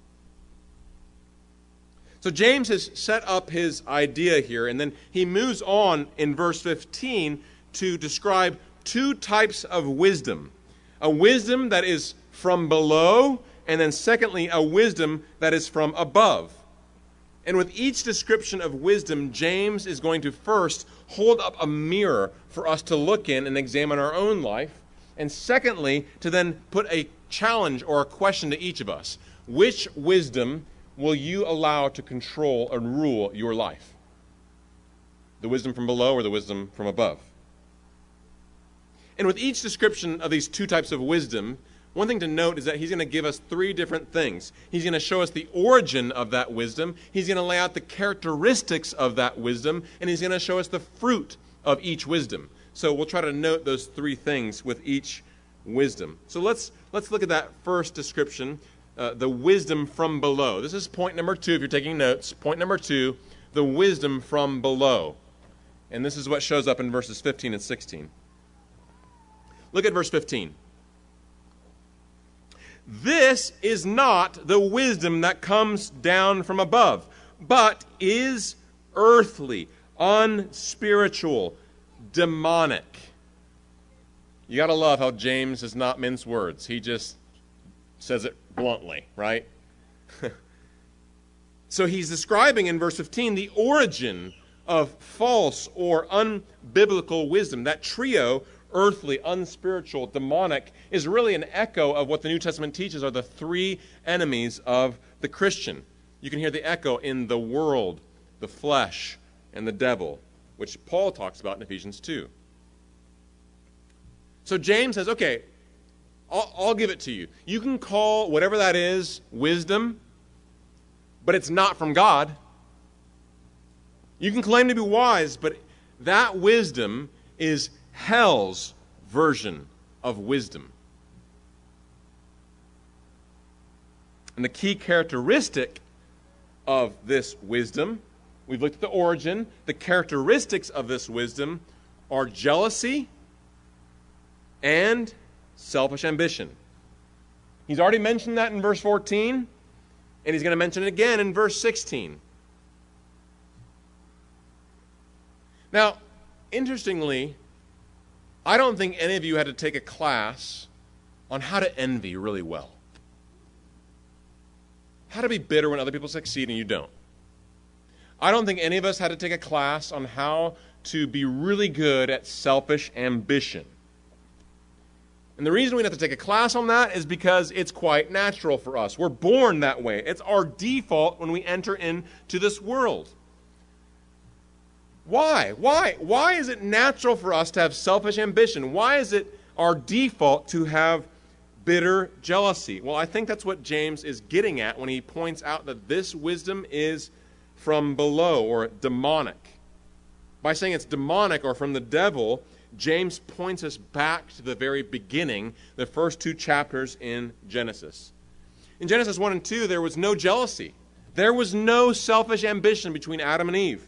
Speaker 2: So James has set up his idea here, and then he moves on in verse fifteen to describe two types of wisdom. A wisdom that is from below, and then secondly, a wisdom that is from above. And with each description of wisdom, James is going to first hold up a mirror for us to look in and examine our own life, and secondly, to then put a challenge or a question to each of us. Which wisdom will you allow to control and rule your life? The wisdom from below or the wisdom from above? And with each description of these two types of wisdom, one thing to note is that he's going to give us three different things. He's going to show us the origin of that wisdom, he's going to lay out the characteristics of that wisdom, and he's going to show us the fruit of each wisdom. So we'll try to note those three things with each wisdom. So let's let's look at that first description, uh, the wisdom from below. This is point number two if you're taking notes. Point number two, the wisdom from below. And this is what shows up in verses fifteen and sixteen. Look at verse fifteen. This is not the wisdom that comes down from above, but is earthly, unspiritual, demonic. You got to love how James does not mince words. He just says it bluntly, right? So he's describing in verse fifteen the origin of false or unbiblical wisdom. That trio, earthly, unspiritual, demonic, is really an echo of what the New Testament teaches are the three enemies of the Christian. You can hear the echo in the world, the flesh, and the devil, which Paul talks about in Ephesians two. So James says, okay, I'll, I'll give it to you. You can call whatever that is wisdom, but it's not from God. You can claim to be wise, but that wisdom is hell's version of wisdom. And the key characteristic of this wisdom, we've looked at the origin, the characteristics of this wisdom are jealousy and selfish ambition. He's already mentioned that in verse fourteen, and he's going to mention it again in verse sixteen. Now, interestingly, I don't think any of you had to take a class on how to envy really well. How to be bitter when other people succeed and you don't. I don't think any of us had to take a class on how to be really good at selfish ambition. And the reason we have to take a class on that is because it's quite natural for us. We're born that way. It's our default when we enter into this world. Why? Why? Why is it natural for us to have selfish ambition? Why is it our default to have bitter jealousy? Well, I think that's what James is getting at when he points out that this wisdom is from below or demonic. By saying it's demonic or from the devil, James points us back to the very beginning, the first two chapters in Genesis. In Genesis one and two, there was no jealousy. There was no selfish ambition between Adam and Eve.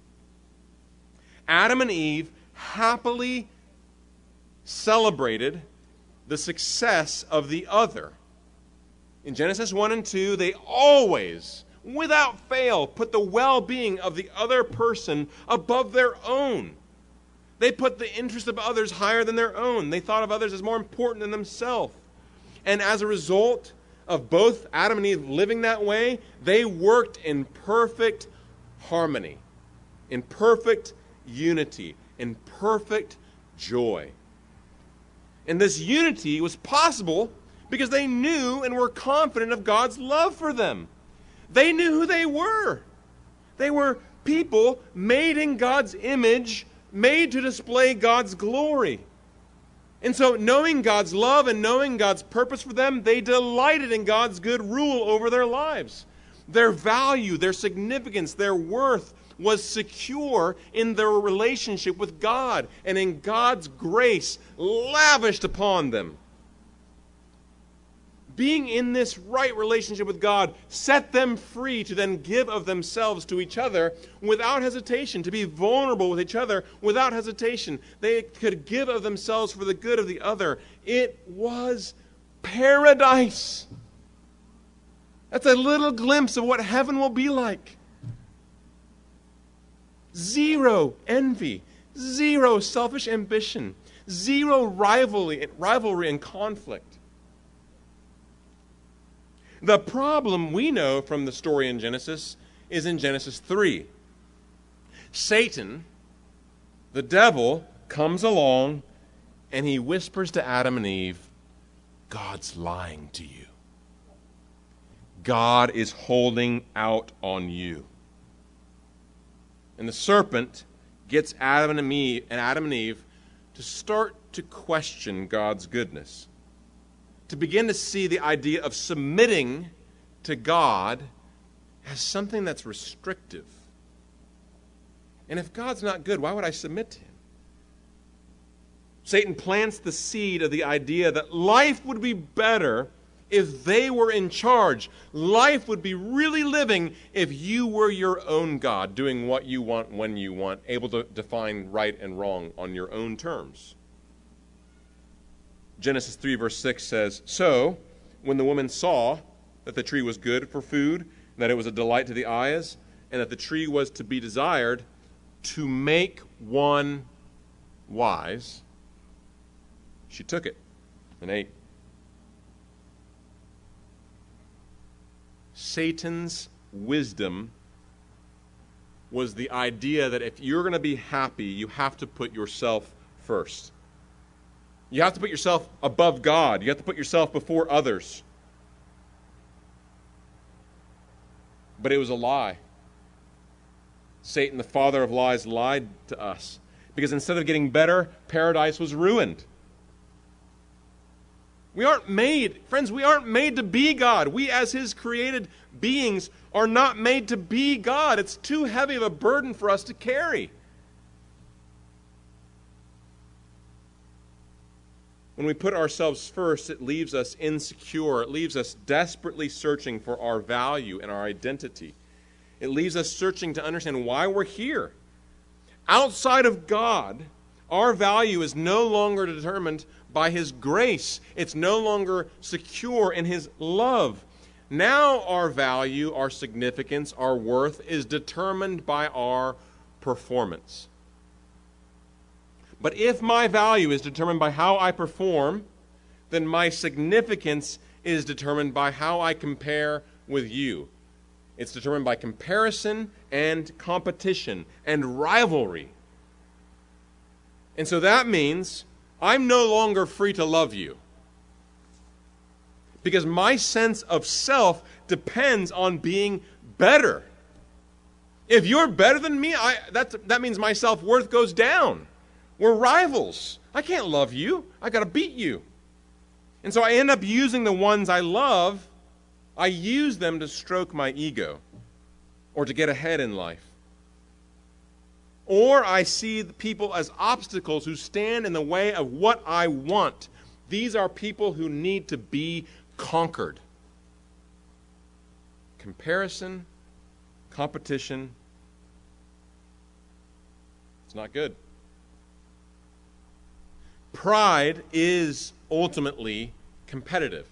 Speaker 2: Adam and Eve happily celebrated the success of the other. In Genesis one and two, they always, without fail, put the well-being of the other person above their own. They put the interest of others higher than their own. They thought of others as more important than themselves. And as a result of both Adam and Eve living that way, they worked in perfect harmony, in perfect unity, in perfect joy. And this unity was possible because they knew and were confident of God's love for them. They knew who they were. They were people made in God's image made to display God's glory. And so, knowing God's love and knowing God's purpose for them, they delighted in God's good rule over their lives. Their value, their significance, their worth was secure in their relationship with God and in God's grace lavished upon them. Being in this right relationship with God set them free to then give of themselves to each other without hesitation, to be vulnerable with each other without hesitation. They could give of themselves for the good of the other. It was paradise. That's a little glimpse of what heaven will be like. Zero envy, zero selfish ambition, zero rivalry, rivalry and conflict. The problem we know from the story in Genesis is in Genesis three. Satan, the devil, comes along and he whispers to Adam and Eve, God's lying to you. God is holding out on you. And the serpent gets Adam and Eve, and Adam and Eve to start to question God's goodness, to begin to see the idea of submitting to God as something that's restrictive. And if God's not good, why would I submit to him? Satan plants the seed of the idea that life would be better if they were in charge. Life would be really living if you were your own God, doing what you want when you want, able to define right and wrong on your own terms. Genesis three verse six says, So, when the woman saw that the tree was good for food, that it was a delight to the eyes, and that the tree was to be desired to make one wise, she took it and ate. Satan's wisdom was the idea that if you're going to be happy, you have to put yourself first. You have to put yourself above God. You have to put yourself before others. But it was a lie. Satan, the father of lies, lied to us. Because instead of getting better, paradise was ruined. We aren't made, friends, we aren't made to be God. We as his created beings are not made to be God. It's too heavy of a burden for us to carry. When we put ourselves first, it leaves us insecure. It leaves us desperately searching for our value and our identity. It leaves us searching to understand why we're here. Outside of God, our value is no longer determined by his grace. It's no longer secure in his love. Now our value, our significance, our worth is determined by our performance. But if my value is determined by how I perform, then my significance is determined by how I compare with you. It's determined by comparison and competition and rivalry. And so that means I'm no longer free to love you. Because my sense of self depends on being better. If you're better than me, I, that, that means my self-worth goes down. We're rivals. I can't love you. I got to beat you. And so I end up using the ones I love. I use them to stroke my ego or to get ahead in life. Or I see the people as obstacles who stand in the way of what I want. These are people who need to be conquered. Comparison, competition, it's not good. Pride is ultimately competitive.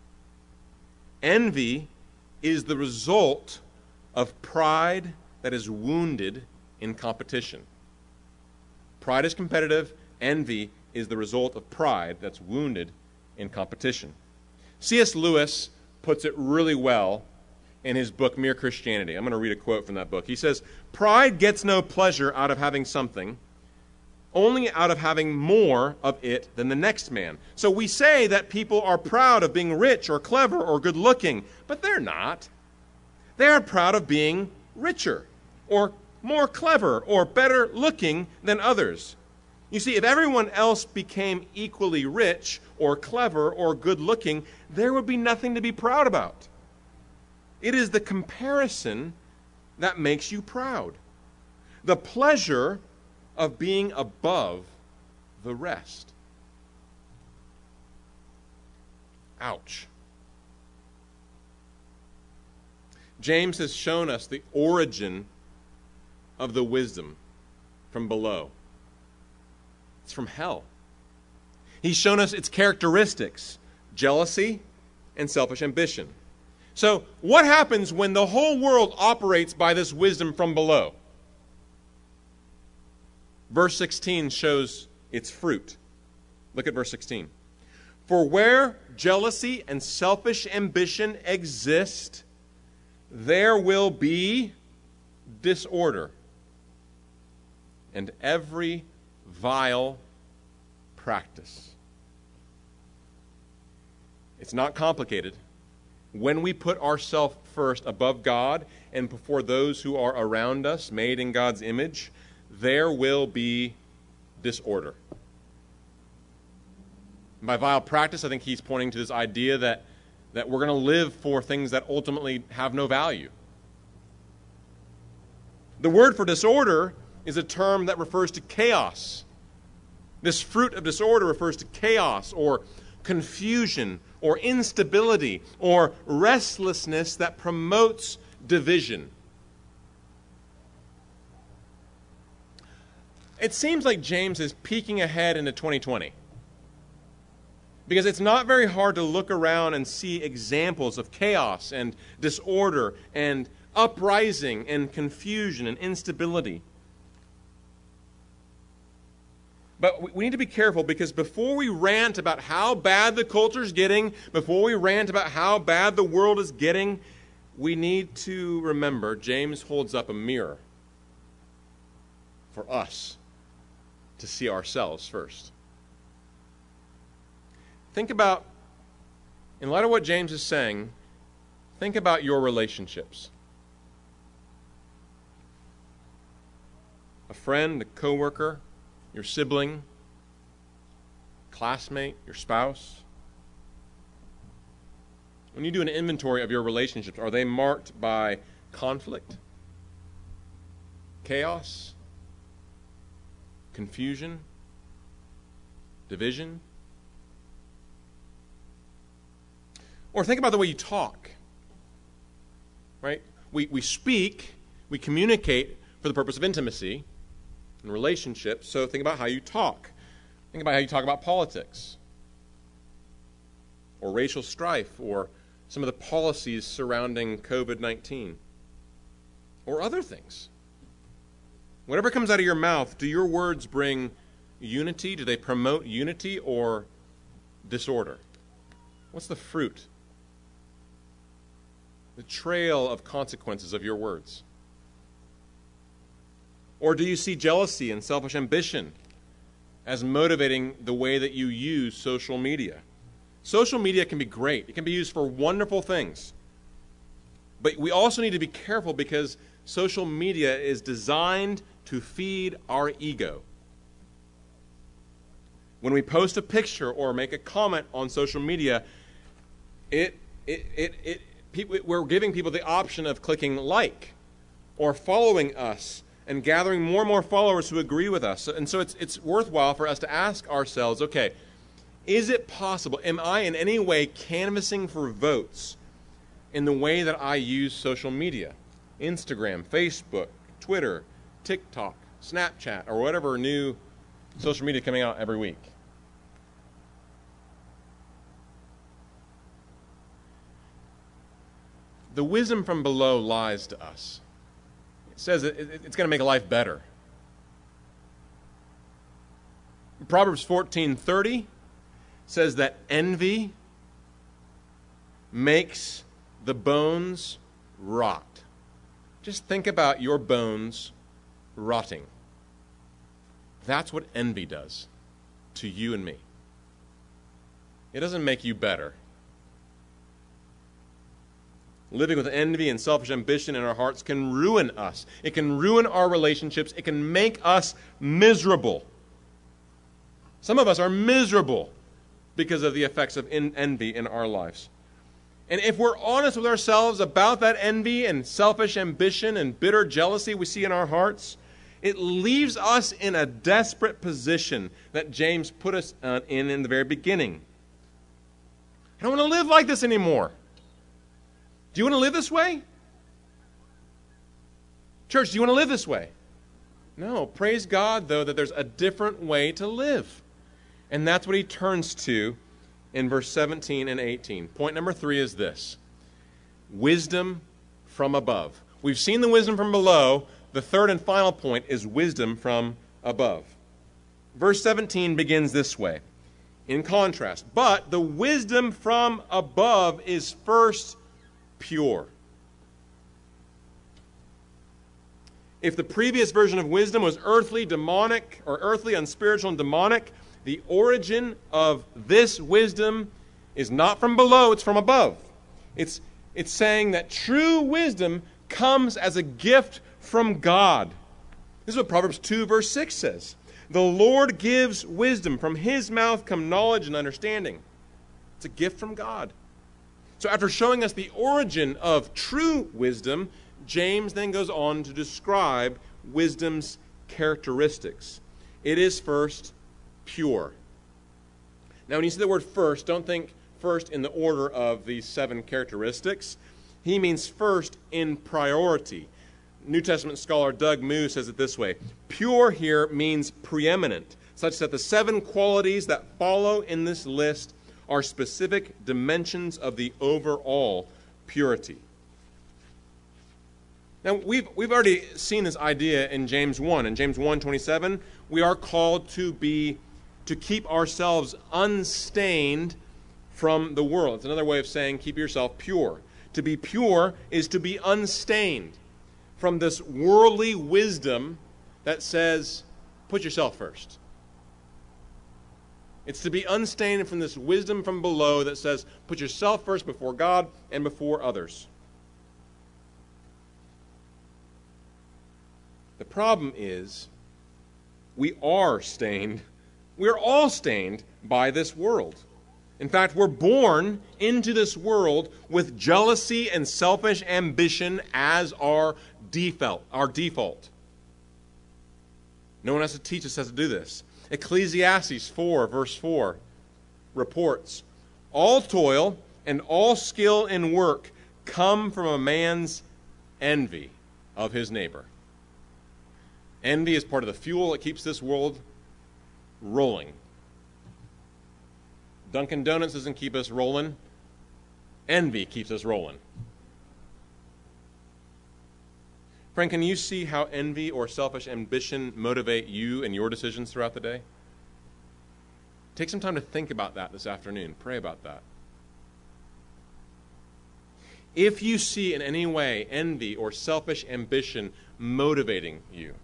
Speaker 2: Envy is the result of pride that is wounded in competition. Pride is competitive. Envy is the result of pride that's wounded in competition. C S Lewis puts it really well in his book, Mere Christianity. I'm going to read a quote from that book. He says, "Pride gets no pleasure out of having something, only out of having more of it than the next man." So we say that people are proud of being rich or clever or good looking, but they're not. They are proud of being richer or more clever or better looking than others. You see, if everyone else became equally rich or clever or good looking, there would be nothing to be proud about. It is the comparison that makes you proud. The pleasure of being above the rest. Ouch. James has shown us the origin of the wisdom from below. It's from hell. He's shown us its characteristics, jealousy and selfish ambition. So, what happens when the whole world operates by this wisdom from below? Verse sixteen shows its fruit. Look at verse sixteen. For where jealousy and selfish ambition exist, there will be disorder and every vile practice. It's not complicated. When we put ourselves first above God and before those who are around us, made in God's image, there will be disorder. And by vile practice, I think he's pointing to this idea that, that we're going to live for things that ultimately have no value. The word for disorder is a term that refers to chaos. This fruit of disorder refers to chaos or confusion or instability or restlessness that promotes division. It seems like James is peeking ahead into twenty twenty. Because it's not very hard to look around and see examples of chaos and disorder and uprising and confusion and instability. But we need to be careful, because before we rant about how bad the culture is getting, before we rant about how bad the world is getting, we need to remember James holds up a mirror for us to see ourselves first. Think about, in light of what James is saying, think about your relationships. A friend, a coworker, your sibling, classmate, your spouse. When you do an inventory of your relationships, are they marked by conflict, chaos, confusion, division? Or think about the way you talk. Right? We, we speak, we communicate for the purpose of intimacy and relationships, so think about how you talk. Think about how you talk about politics, or racial strife, or some of the policies surrounding covid nineteen, or other things. Whatever comes out of your mouth, do your words bring unity? Do they promote unity or disorder? What's the fruit? The trail of consequences of your words? Or do you see jealousy and selfish ambition as motivating the way that you use social media? Social media can be great. It can be used for wonderful things. But we also need to be careful, because social media is designed to feed our ego. When we post a picture or make a comment on social media, it, it, it, it, people, we're giving people the option of clicking like or following us and gathering more and more followers who agree with us. And so it's it's worthwhile for us to ask ourselves, okay, is it possible, am I in any way canvassing for votes in the way that I use social media? Instagram, Facebook, Twitter, TikTok, Snapchat, or whatever new social media coming out every week. The wisdom from below lies to us. It says it, it, it's going to make life better. Proverbs fourteen thirty says that envy makes the bones rot. Just think about your bones rotting. That's what envy does to you and me. It doesn't make you better. Living with envy and selfish ambition in our hearts can ruin us. It can ruin our relationships. It can make us miserable. Some of us are miserable because of the effects of envy in our lives. And if we're honest with ourselves about that envy and selfish ambition and bitter jealousy we see in our hearts, it leaves us in a desperate position that James put us in in the very beginning. I don't want to live like this anymore. Do you want to live this way? Church, do you want to live this way? No. Praise God, though, that there's a different way to live. And that's what he turns to in verse seventeen and eighteen. Point number three is this: wisdom from above. We've seen the wisdom from below. The third and final point is wisdom from above. Verse seventeen begins this way, in contrast. But the wisdom from above is first pure. If the previous version of wisdom was earthly, demonic, or earthly, unspiritual, and demonic, the origin of this wisdom is not from below, it's from above. It's, it's saying that true wisdom comes as a gift from God. This is what Proverbs two verse six says. The Lord gives wisdom. From his mouth come knowledge and understanding. It's a gift from God. So after showing us the origin of true wisdom, James then goes on to describe wisdom's characteristics. It is first pure. Now, when you see the word first, don't think first in the order of these seven characteristics. He means first in priority. New Testament scholar Doug Moo says it this way: pure here means preeminent, such that the seven qualities that follow in this list are specific dimensions of the overall purity. Now, we've, we've already seen this idea in James one. In James one twenty-seven, we are called to be, to keep ourselves unstained from the world. It's another way of saying keep yourself pure. To be pure is to be unstained from this worldly wisdom that says, put yourself first. It's to be unstained from this wisdom from below that says, put yourself first before God and before others. The problem is, we are stained. We are all stained by this world. In fact, we're born into this world with jealousy and selfish ambition as our default. Our default. No one has to teach us how to do this. Ecclesiastes four, verse four, reports, all toil and all skill in work come from a man's envy of his neighbor. Envy is part of the fuel that keeps this world rolling. Dunkin' Donuts doesn't keep us rolling. Envy keeps us rolling. Friend, can you see how envy or selfish ambition motivate you and your decisions throughout the day? Take some time to think about that this afternoon. Pray about that. If you see in any way envy or selfish ambition motivating you,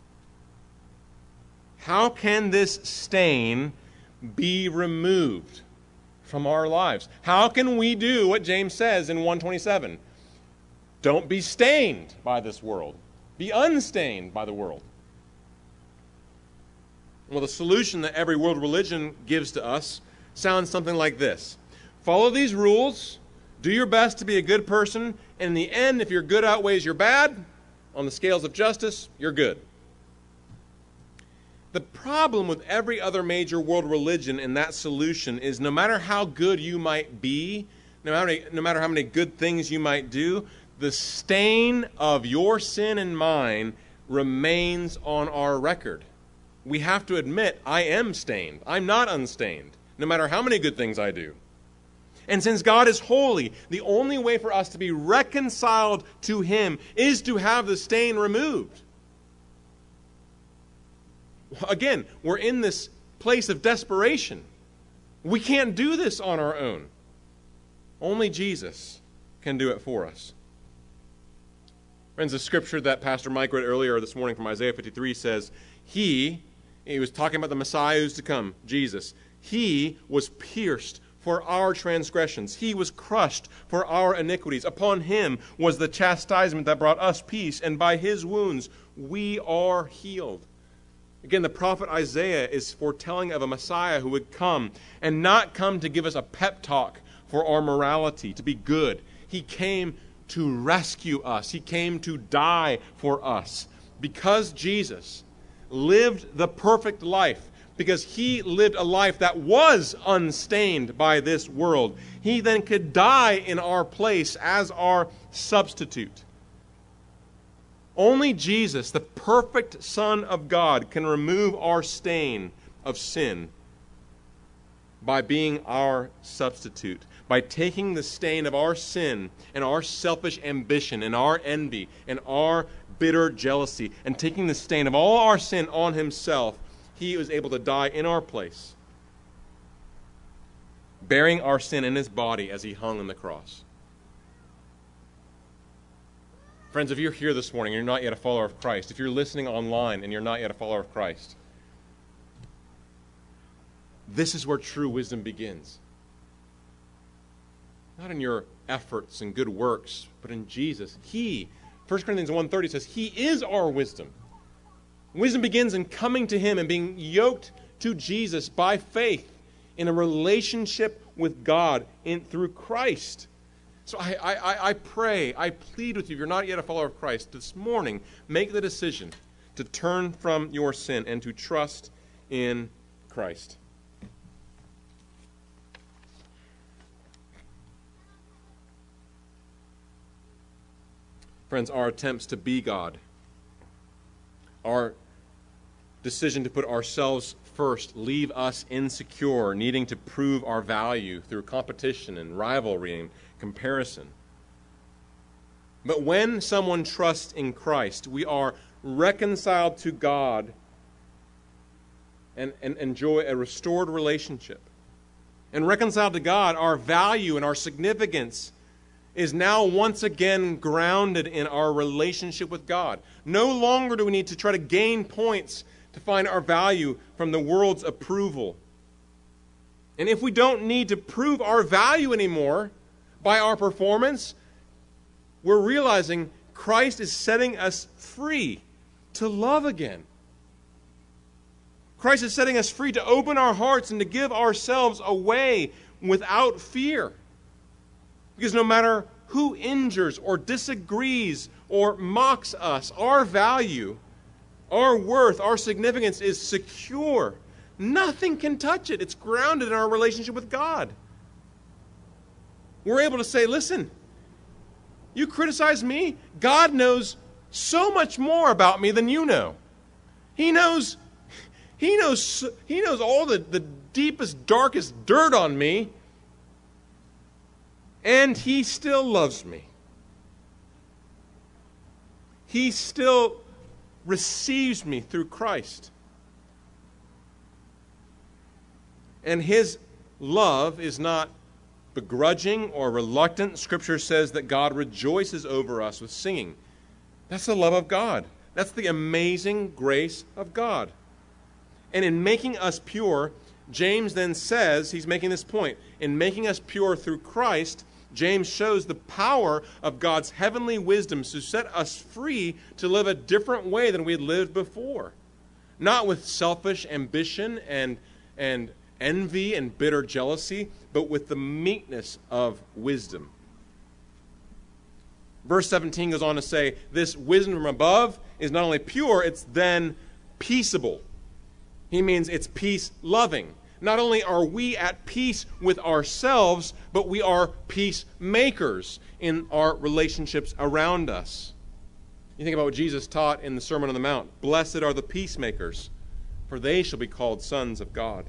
Speaker 2: how can this stain be removed from our lives? How can we do what James says in one twenty-seven? Don't be stained by this world. Be unstained by the world. Well, the solution that every world religion gives to us sounds something like this. Follow these rules, do your best to be a good person, and in the end, if your good outweighs your bad, on the scales of justice, you're good. The problem with every other major world religion in that solution is no matter how good you might be, no matter, no matter how many good things you might do, the stain of your sin and mine remains on our record. We have to admit, I am stained. I'm not unstained, no matter how many good things I do. And since God is holy, the only way for us to be reconciled to Him is to have the stain removed. Again, we're in this place of desperation. We can't do this on our own. Only Jesus can do it for us. Friends, the scripture that Pastor Mike read earlier this morning from Isaiah fifty-three says, He, he was talking about the Messiah who's to come, Jesus, He was pierced for our transgressions. He was crushed for our iniquities. Upon him was the chastisement that brought us peace, and by his wounds we are healed. Again, the prophet Isaiah is foretelling of a Messiah who would come, and not come to give us a pep talk for our morality, to be good. He came to rescue us. He came to die for us. Because Jesus lived the perfect life, because he lived a life that was unstained by this world, he then could die in our place as our substitute. Only Jesus, the perfect Son of God, can remove our stain of sin by being our substitute, by taking the stain of our sin and our selfish ambition and our envy and our bitter jealousy, and taking the stain of all our sin on himself. He was able to die in our place, bearing our sin in his body as he hung on the cross. Friends, if you're here this morning and you're not yet a follower of Christ, if you're listening online and you're not yet a follower of Christ, this is where true wisdom begins. Not in your efforts and good works, but in Jesus. He, First Corinthians one thirty says, he is our wisdom. Wisdom begins in coming to him and being yoked to Jesus by faith in a relationship with God in, through Christ. So I, I, I pray, I plead with you, if you're not yet a follower of Christ, this morning, make the decision to turn from your sin and to trust in Christ. Friends, our attempts to be God, our decision to put ourselves first, leave us insecure, needing to prove our value through competition and rivalry and comparison. But when someone trusts in Christ, we are reconciled to God and, and enjoy a restored relationship. And reconciled to God, our value and our significance is now once again grounded in our relationship with God. No longer do we need to try to gain points to find our value from the world's approval. And if we don't need to prove our value anymore by our performance, we're realizing Christ is setting us free to love again. Christ is setting us free to open our hearts and to give ourselves away without fear. Because no matter who injures or disagrees or mocks us, our value, our worth, our significance is secure. Nothing can touch it. It's grounded in our relationship with God. We're able to say, listen, you criticize me? God knows so much more about me than you know. He knows, he knows, he knows all the, the deepest, darkest dirt on me, and he still loves me. He still receives me through Christ. And his love is not begrudging or reluctant. Scripture says that God rejoices over us with singing. That's the love of God. That's the amazing grace of God. And in making us pure, James then says, he's making this point, in making us pure through Christ, James shows the power of God's heavenly wisdom to set us free to live a different way than we had lived before. Not with selfish ambition and, and envy and bitter jealousy, but with the meekness of wisdom. Verse seventeen goes on to say, this wisdom from above is not only pure, it's then peaceable. He means it's peace-loving. Not only are we at peace with ourselves, but we are peacemakers in our relationships around us. You think about what Jesus taught in the Sermon on the Mount. Blessed are the peacemakers, for they shall be called sons of God.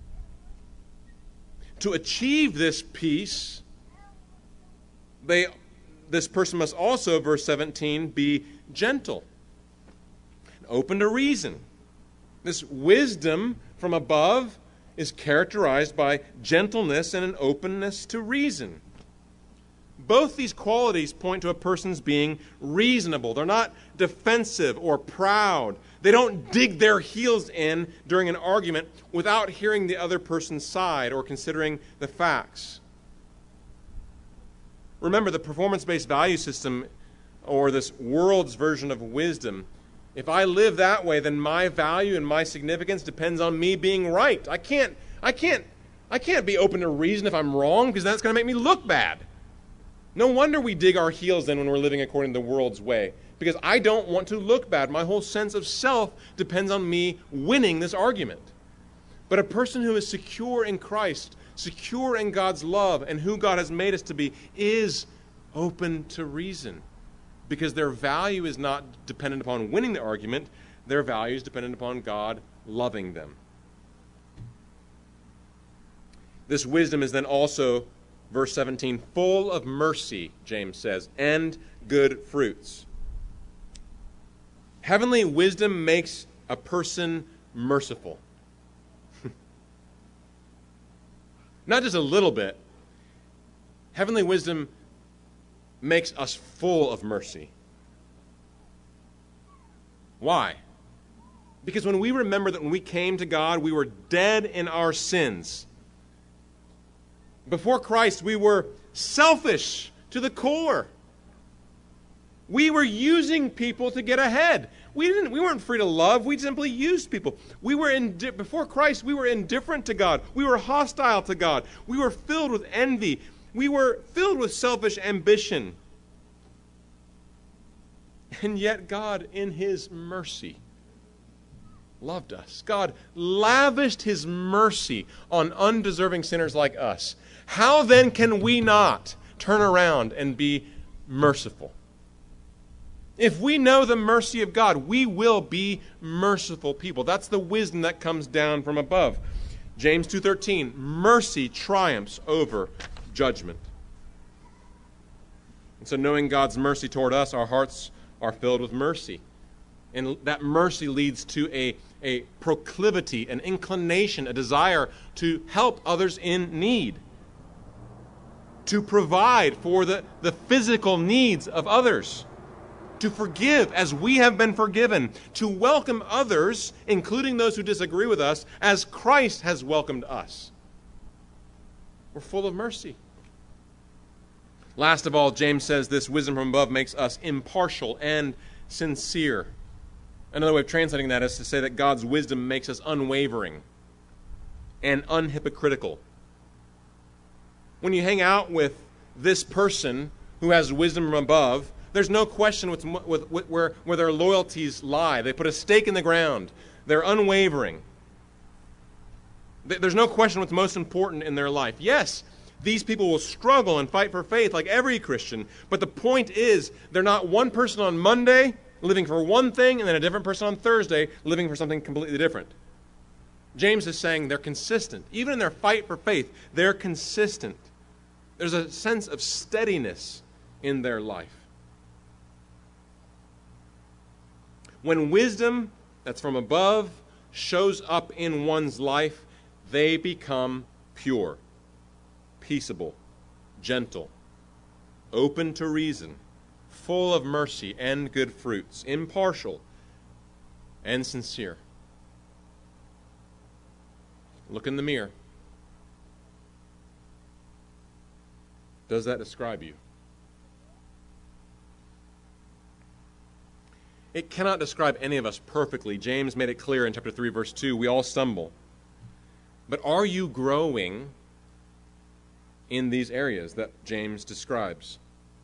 Speaker 2: To achieve this peace, they, this person must also, verse seventeen, be gentle, open to reason. This wisdom from above is characterized by gentleness and an openness to reason. Both these qualities point to a person's being reasonable. They're not defensive or proud. They don't dig their heels in during an argument without hearing the other person's side or considering the facts. Remember, the performance-based value system, or this world's version of wisdom, if I live that way, then my value and my significance depends on me being right. I can't, I can't, I can't be open to reason if I'm wrong, because that's going to make me look bad. No wonder we dig our heels in when we're living according to the world's way, because I don't want to look bad. My whole sense of self depends on me winning this argument. But a person who is secure in Christ, secure in God's love and who God has made us to be, is open to reason, because their value is not dependent upon winning the argument. Their value is dependent upon God loving them. This wisdom is then also, verse seventeen, full of mercy, James says, and good fruits. Heavenly wisdom makes a person merciful. Not just a little bit. Heavenly wisdom makes us full of mercy. Why? Because when we remember that when we came to God, we were dead in our sins. Before Christ, we were selfish to the core. We were using people to get ahead. We didn't. We weren't free to love. We simply used people. We were in, before Christ, we were indifferent to God. We were hostile to God. We were filled with envy. We were filled with selfish ambition. And yet God, in His mercy, loved us. God lavished His mercy on undeserving sinners like us. How then can we not turn around and be merciful? If we know the mercy of God, we will be merciful people. That's the wisdom that comes down from above. James two thirteen, mercy triumphs over judgment. And so knowing God's mercy toward us, our hearts are filled with mercy. And that mercy leads to a, a proclivity, an inclination, a desire to help others in need, to provide for the, the physical needs of others, to forgive as we have been forgiven, to welcome others, including those who disagree with us, as Christ has welcomed us. We're full of mercy. Last of all, James says this wisdom from above makes us impartial and sincere. Another way of translating that is to say that God's wisdom makes us unwavering and unhypocritical. When you hang out with this person who has wisdom from above, there's no question with, with, with, where, where their loyalties lie. They put a stake in the ground. They're unwavering. There's no question what's most important in their life. Yes, these people will struggle and fight for faith like every Christian, but the point is they're not one person on Monday living for one thing and then a different person on Thursday living for something completely different. James is saying they're consistent. Even in their fight for faith, they're consistent. There's a sense of steadiness in their life. When wisdom that's from above shows up in one's life, they become pure, peaceable, gentle, open to reason, full of mercy and good fruits, impartial and sincere. Look in the mirror. Does that describe you? It cannot describe any of us perfectly. James made it clear in chapter three, verse two, we all stumble. But are you growing in these areas that James describes?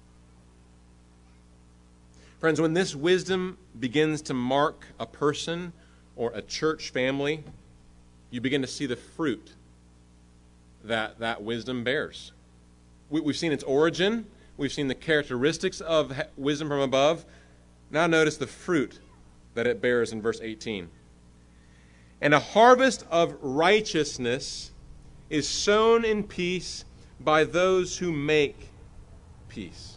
Speaker 2: Friends, when this wisdom begins to mark a person or a church family, you begin to see the fruit that that wisdom bears. We, we've seen its origin. We've seen the characteristics of wisdom from above. Now notice the fruit that it bears in verse eighteen. And a harvest of righteousness is sown in peace by those who make peace.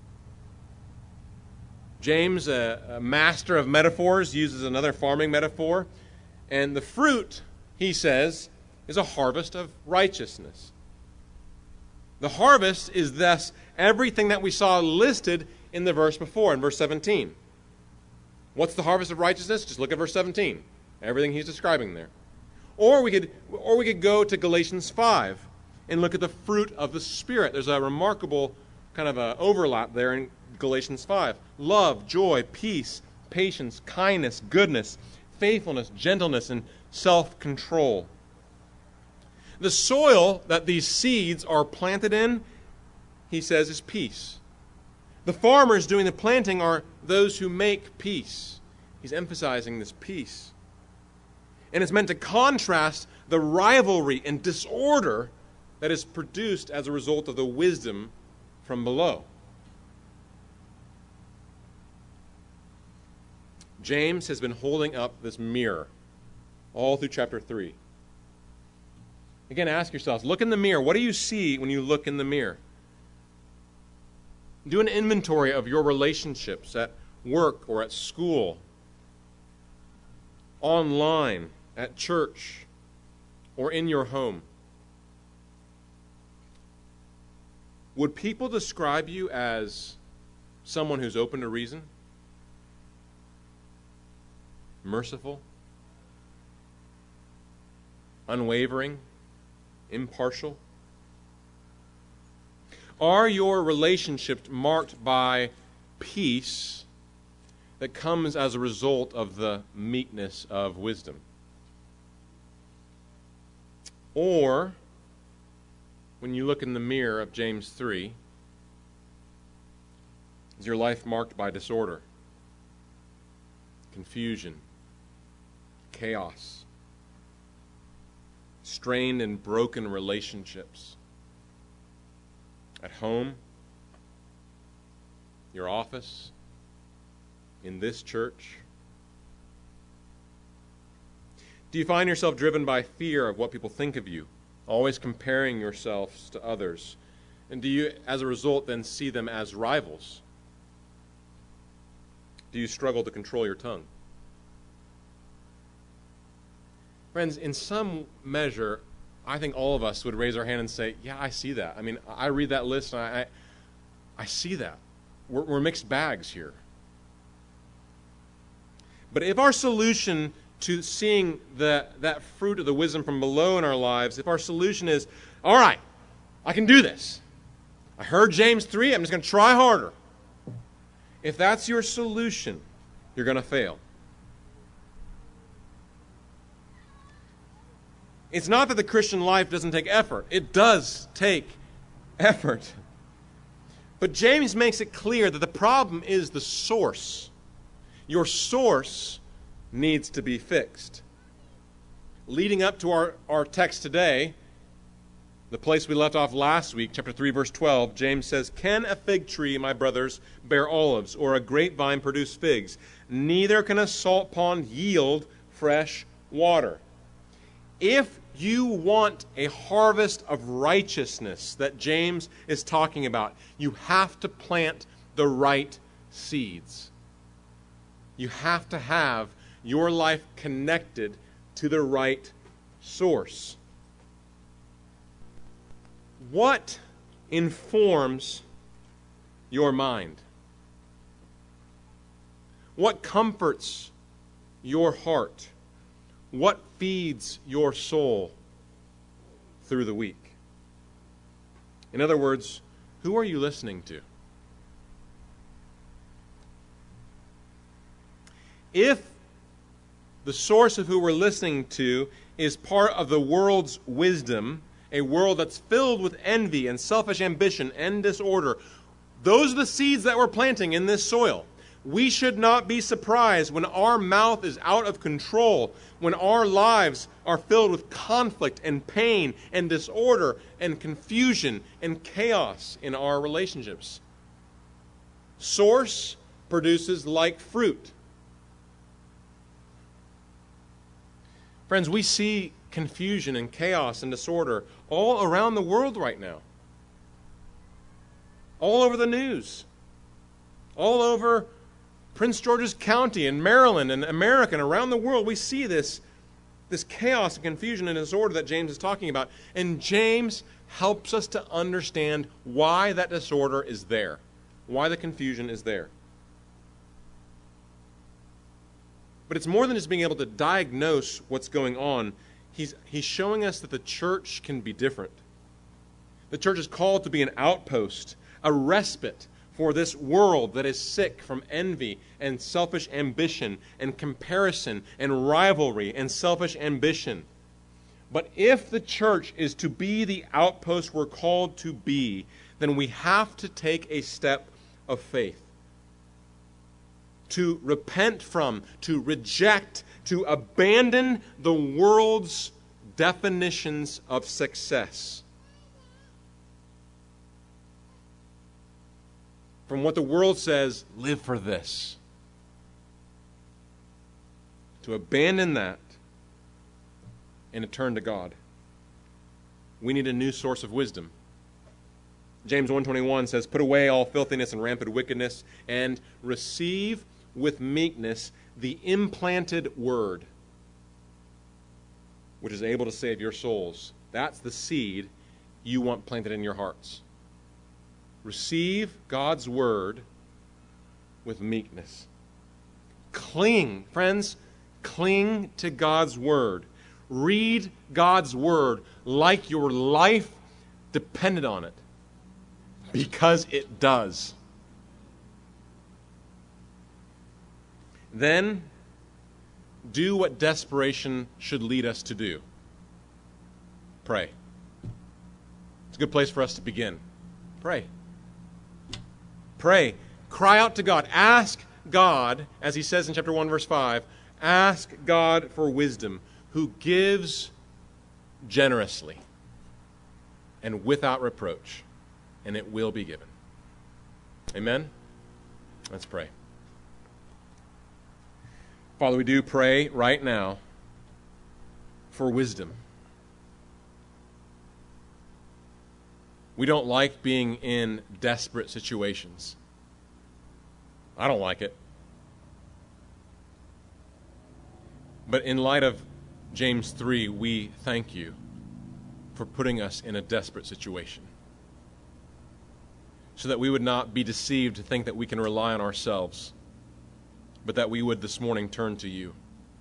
Speaker 2: James, a, a master of metaphors, uses another farming metaphor. And the fruit, he says, is a harvest of righteousness. The harvest is thus everything that we saw listed in the verse before, in verse seventeen. What's the harvest of righteousness? Just look at verse seventeen. Everything he's describing there. Or we could or we could go to Galatians five and look at the fruit of the Spirit. There's a remarkable kind of a overlap there in Galatians five. Love, joy, peace, patience, kindness, goodness, faithfulness, gentleness, and self-control. The soil that these seeds are planted in, he says, is peace. The farmers doing the planting are those who make peace. He's emphasizing this peace. And it's meant to contrast the rivalry and disorder that is produced as a result of the wisdom from below. James has been holding up this mirror all through chapter three. Again, ask yourselves, look in the mirror. What do you see when you look in the mirror? Do an inventory of your relationships at work or at school, online, at church, or in your home. Would people describe you as someone who's open to reason? Merciful? Unwavering? Impartial? Are your relationships marked by peace that comes as a result of the meekness of wisdom? Or, when you look in the mirror of James three, is your life marked by disorder, confusion, chaos, strained and broken relationships? At home, your office, in this church? Do you find yourself driven by fear of what people think of you, always comparing yourselves to others? And do you, as a result, then see them as rivals? Do you struggle to control your tongue? Friends, in some measure, I think all of us would raise our hand and say, yeah, I see that. I mean, I read that list and I, I, I see that. We're, we're mixed bags here. But if our solution to seeing the, that fruit of the wisdom from below in our lives, if our solution is, all right, I can do this. I heard James three, I'm just going to try harder. If that's your solution, you're going to fail. It's not that the Christian life doesn't take effort. It does take effort. But James makes it clear that the problem is the source. Your source needs to be fixed. Leading up to our, our text today, the place we left off last week, chapter three, verse twelve, James says, "Can a fig tree, my brothers, bear olives, or a grapevine produce figs? Neither can a salt pond yield fresh water." If you want a harvest of righteousness that James is talking about, you have to plant the right seeds. You have to have your life connected to the right source. What informs your mind? What comforts your heart? What feeds your soul through the week? In other words, who are you listening to? If the source of who we're listening to is part of the world's wisdom, a world that's filled with envy and selfish ambition and disorder, those are the seeds that we're planting in this soil. We should not be surprised when our mouth is out of control, when our lives are filled with conflict and pain and disorder and confusion and chaos in our relationships. Source produces like fruit. Friends, we see confusion and chaos and disorder all around the world right now. All over the news. All over Prince George's County and Maryland and America and around the world, we see this, this chaos and confusion and disorder that James is talking about. And James helps us to understand why that disorder is there, why the confusion is there. But it's more than just being able to diagnose what's going on. He's, he's showing us that the church can be different. The church is called to be an outpost, a respite for this world that is sick from envy and selfish ambition and comparison and rivalry and selfish ambition. But if the church is to be the outpost we're called to be, then we have to take a step of faith. To repent from, to reject, to abandon the world's definitions of success. From what the world says, live for this. To abandon that and to turn to God. We need a new source of wisdom. James one twenty-one says, put away all filthiness and rampant wickedness and receive with meekness the implanted word, which is able to save your souls. That's the seed you want planted in your hearts. Receive God's word with meekness. Cling, friends, cling to God's word. Read God's word like your life depended on it, because it does. Then do what desperation should lead us to do. Pray. It's a good place for us to begin. Pray. Pray. Cry out to God. Ask God, as he says in chapter one, verse five, ask God for wisdom, who gives generously and without reproach, and it will be given. Amen? Let's pray. Father, we do pray right now for wisdom. We don't like being in desperate situations. I don't like it. But in light of James three, we thank you for putting us in a desperate situation, so that we would not be deceived to think that we can rely on ourselves, but that we would this morning turn to you,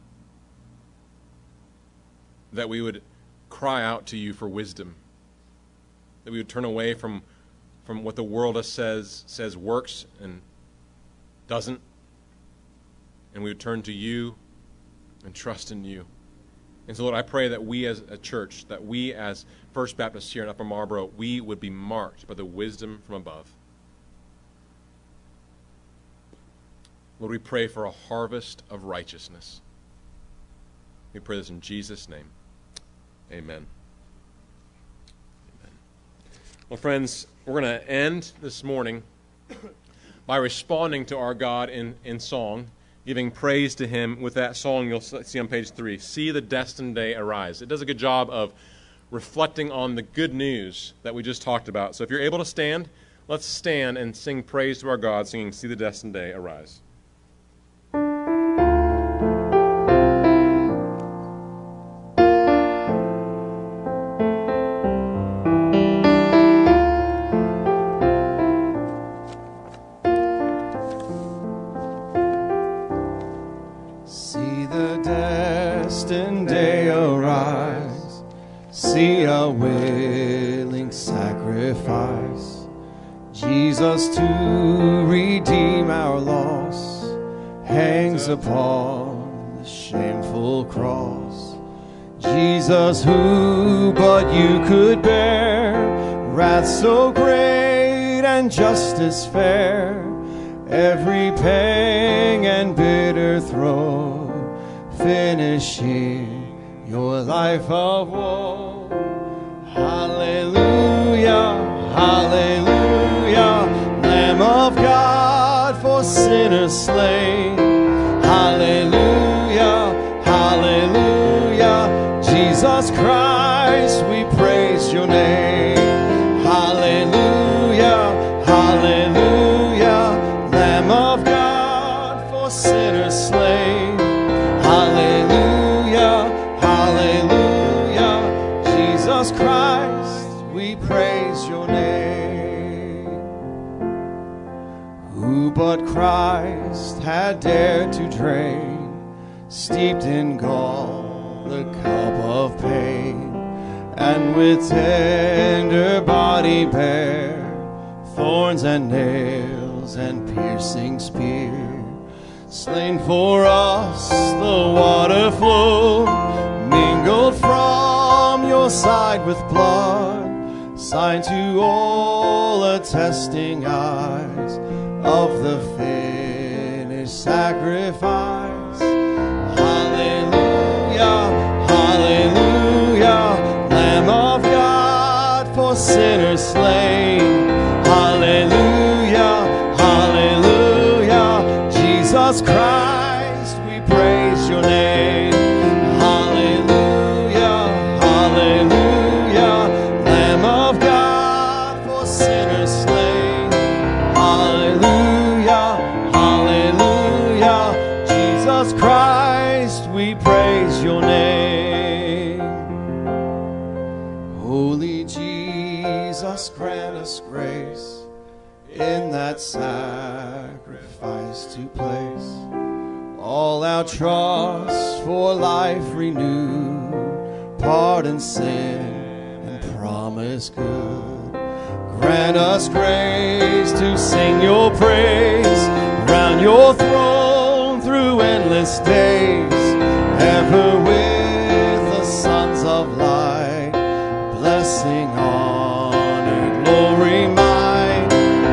Speaker 2: that we would cry out to you for wisdom, that we would turn away from, from what the world says, says works and doesn't, and we would turn to you and trust in you. And so, Lord, I pray that we as a church, that we as First Baptist here in Upper Marlboro, we would be marked by the wisdom from above. Lord, we pray for a harvest of righteousness. We pray this in Jesus' name. Amen. Amen. Well, friends, we're going to end this morning by responding to our God in, in song, giving praise to him with that song you'll see on page three, See the Destined Day Arise. It does a good job of reflecting on the good news that we just talked about. So if you're able to stand, let's stand and sing praise to our God, singing See the Destined Day Arise.
Speaker 3: See the destined day arise, see a willing sacrifice, Jesus to redeem our loss, hangs upon the shameful cross. Jesus who but you could bear, wrath so great and justice fair, every pang and bitter throe, finishing your life of woe. Hallelujah, hallelujah, Lamb of God for sinners slain. Hallelujah, hallelujah, Jesus Christ, we praise your name. Hallelujah, hallelujah, Lamb of God for sinners slain. Hallelujah, hallelujah, Jesus Christ, we praise your name. Who but Christ had dared to drain steeped in gall, the cup of pain, and with tender body bear thorns and nails and piercing spear. Slain for us, the water flowed, mingled from your side with blood, sign to all attesting eyes of the finished sacrifice. Hallelujah, hallelujah, Lamb of God for sinners slain. Hallelujah, hallelujah, Jesus Christ, we praise your name. Hallelujah, hallelujah, Lamb of God for sinners slain. Hallelujah, hallelujah, Jesus Christ, we praise your name. Holy Jesus, grant us grace in that sacrifice to place all our trust for life renewed, pardon sin and promise good. Grant us grace to sing your praise round your throne through endless days, ever with the sons of light, blessing, honor, glory, might.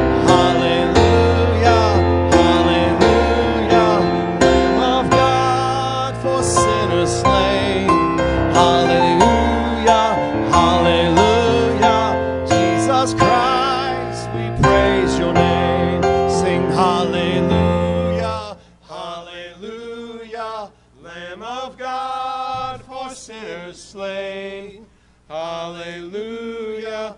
Speaker 3: Hallelujah, hallelujah, Lamb of God for sinners slain. Hallelujah, hallelujah, Jesus Christ, we praise your name. Sing hallelujah, hallelujah, Lamb of God for sinners slain. Hallelujah,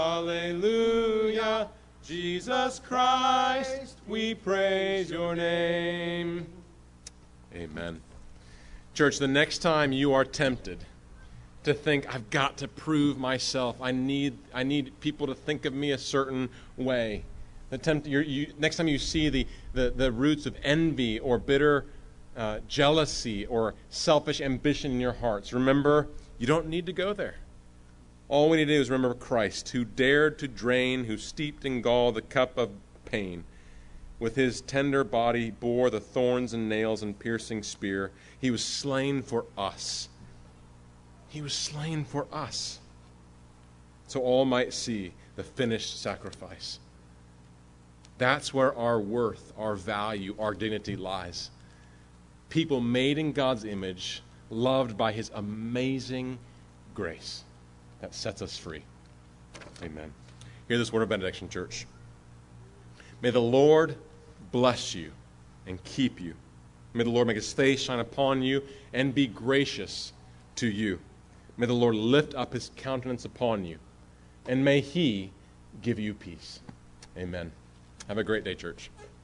Speaker 3: hallelujah, Jesus Christ, we praise your name.
Speaker 2: Amen. Church, the next time you are tempted to think, I've got to prove myself, I need I need people to think of me a certain way. The tempt, you're, you, next time you see the, the, the roots of envy or bitter uh, jealousy or selfish ambition in your hearts, remember, you don't need to go there. All we need to do is remember Christ, who dared to drain, who steeped in gall the cup of pain. With his tender body bore the thorns and nails and piercing spear. He was slain for us. He was slain for us, so all might see the finished sacrifice. That's where our worth, our value, our dignity lies. People made in God's image, loved by his amazing grace that sets us free. Amen. Hear this word of benediction, church. May the Lord bless you and keep you. May the Lord make his face shine upon you and be gracious to you. May the Lord lift up his countenance upon you, and may he give you peace. Amen. Have a great day, church.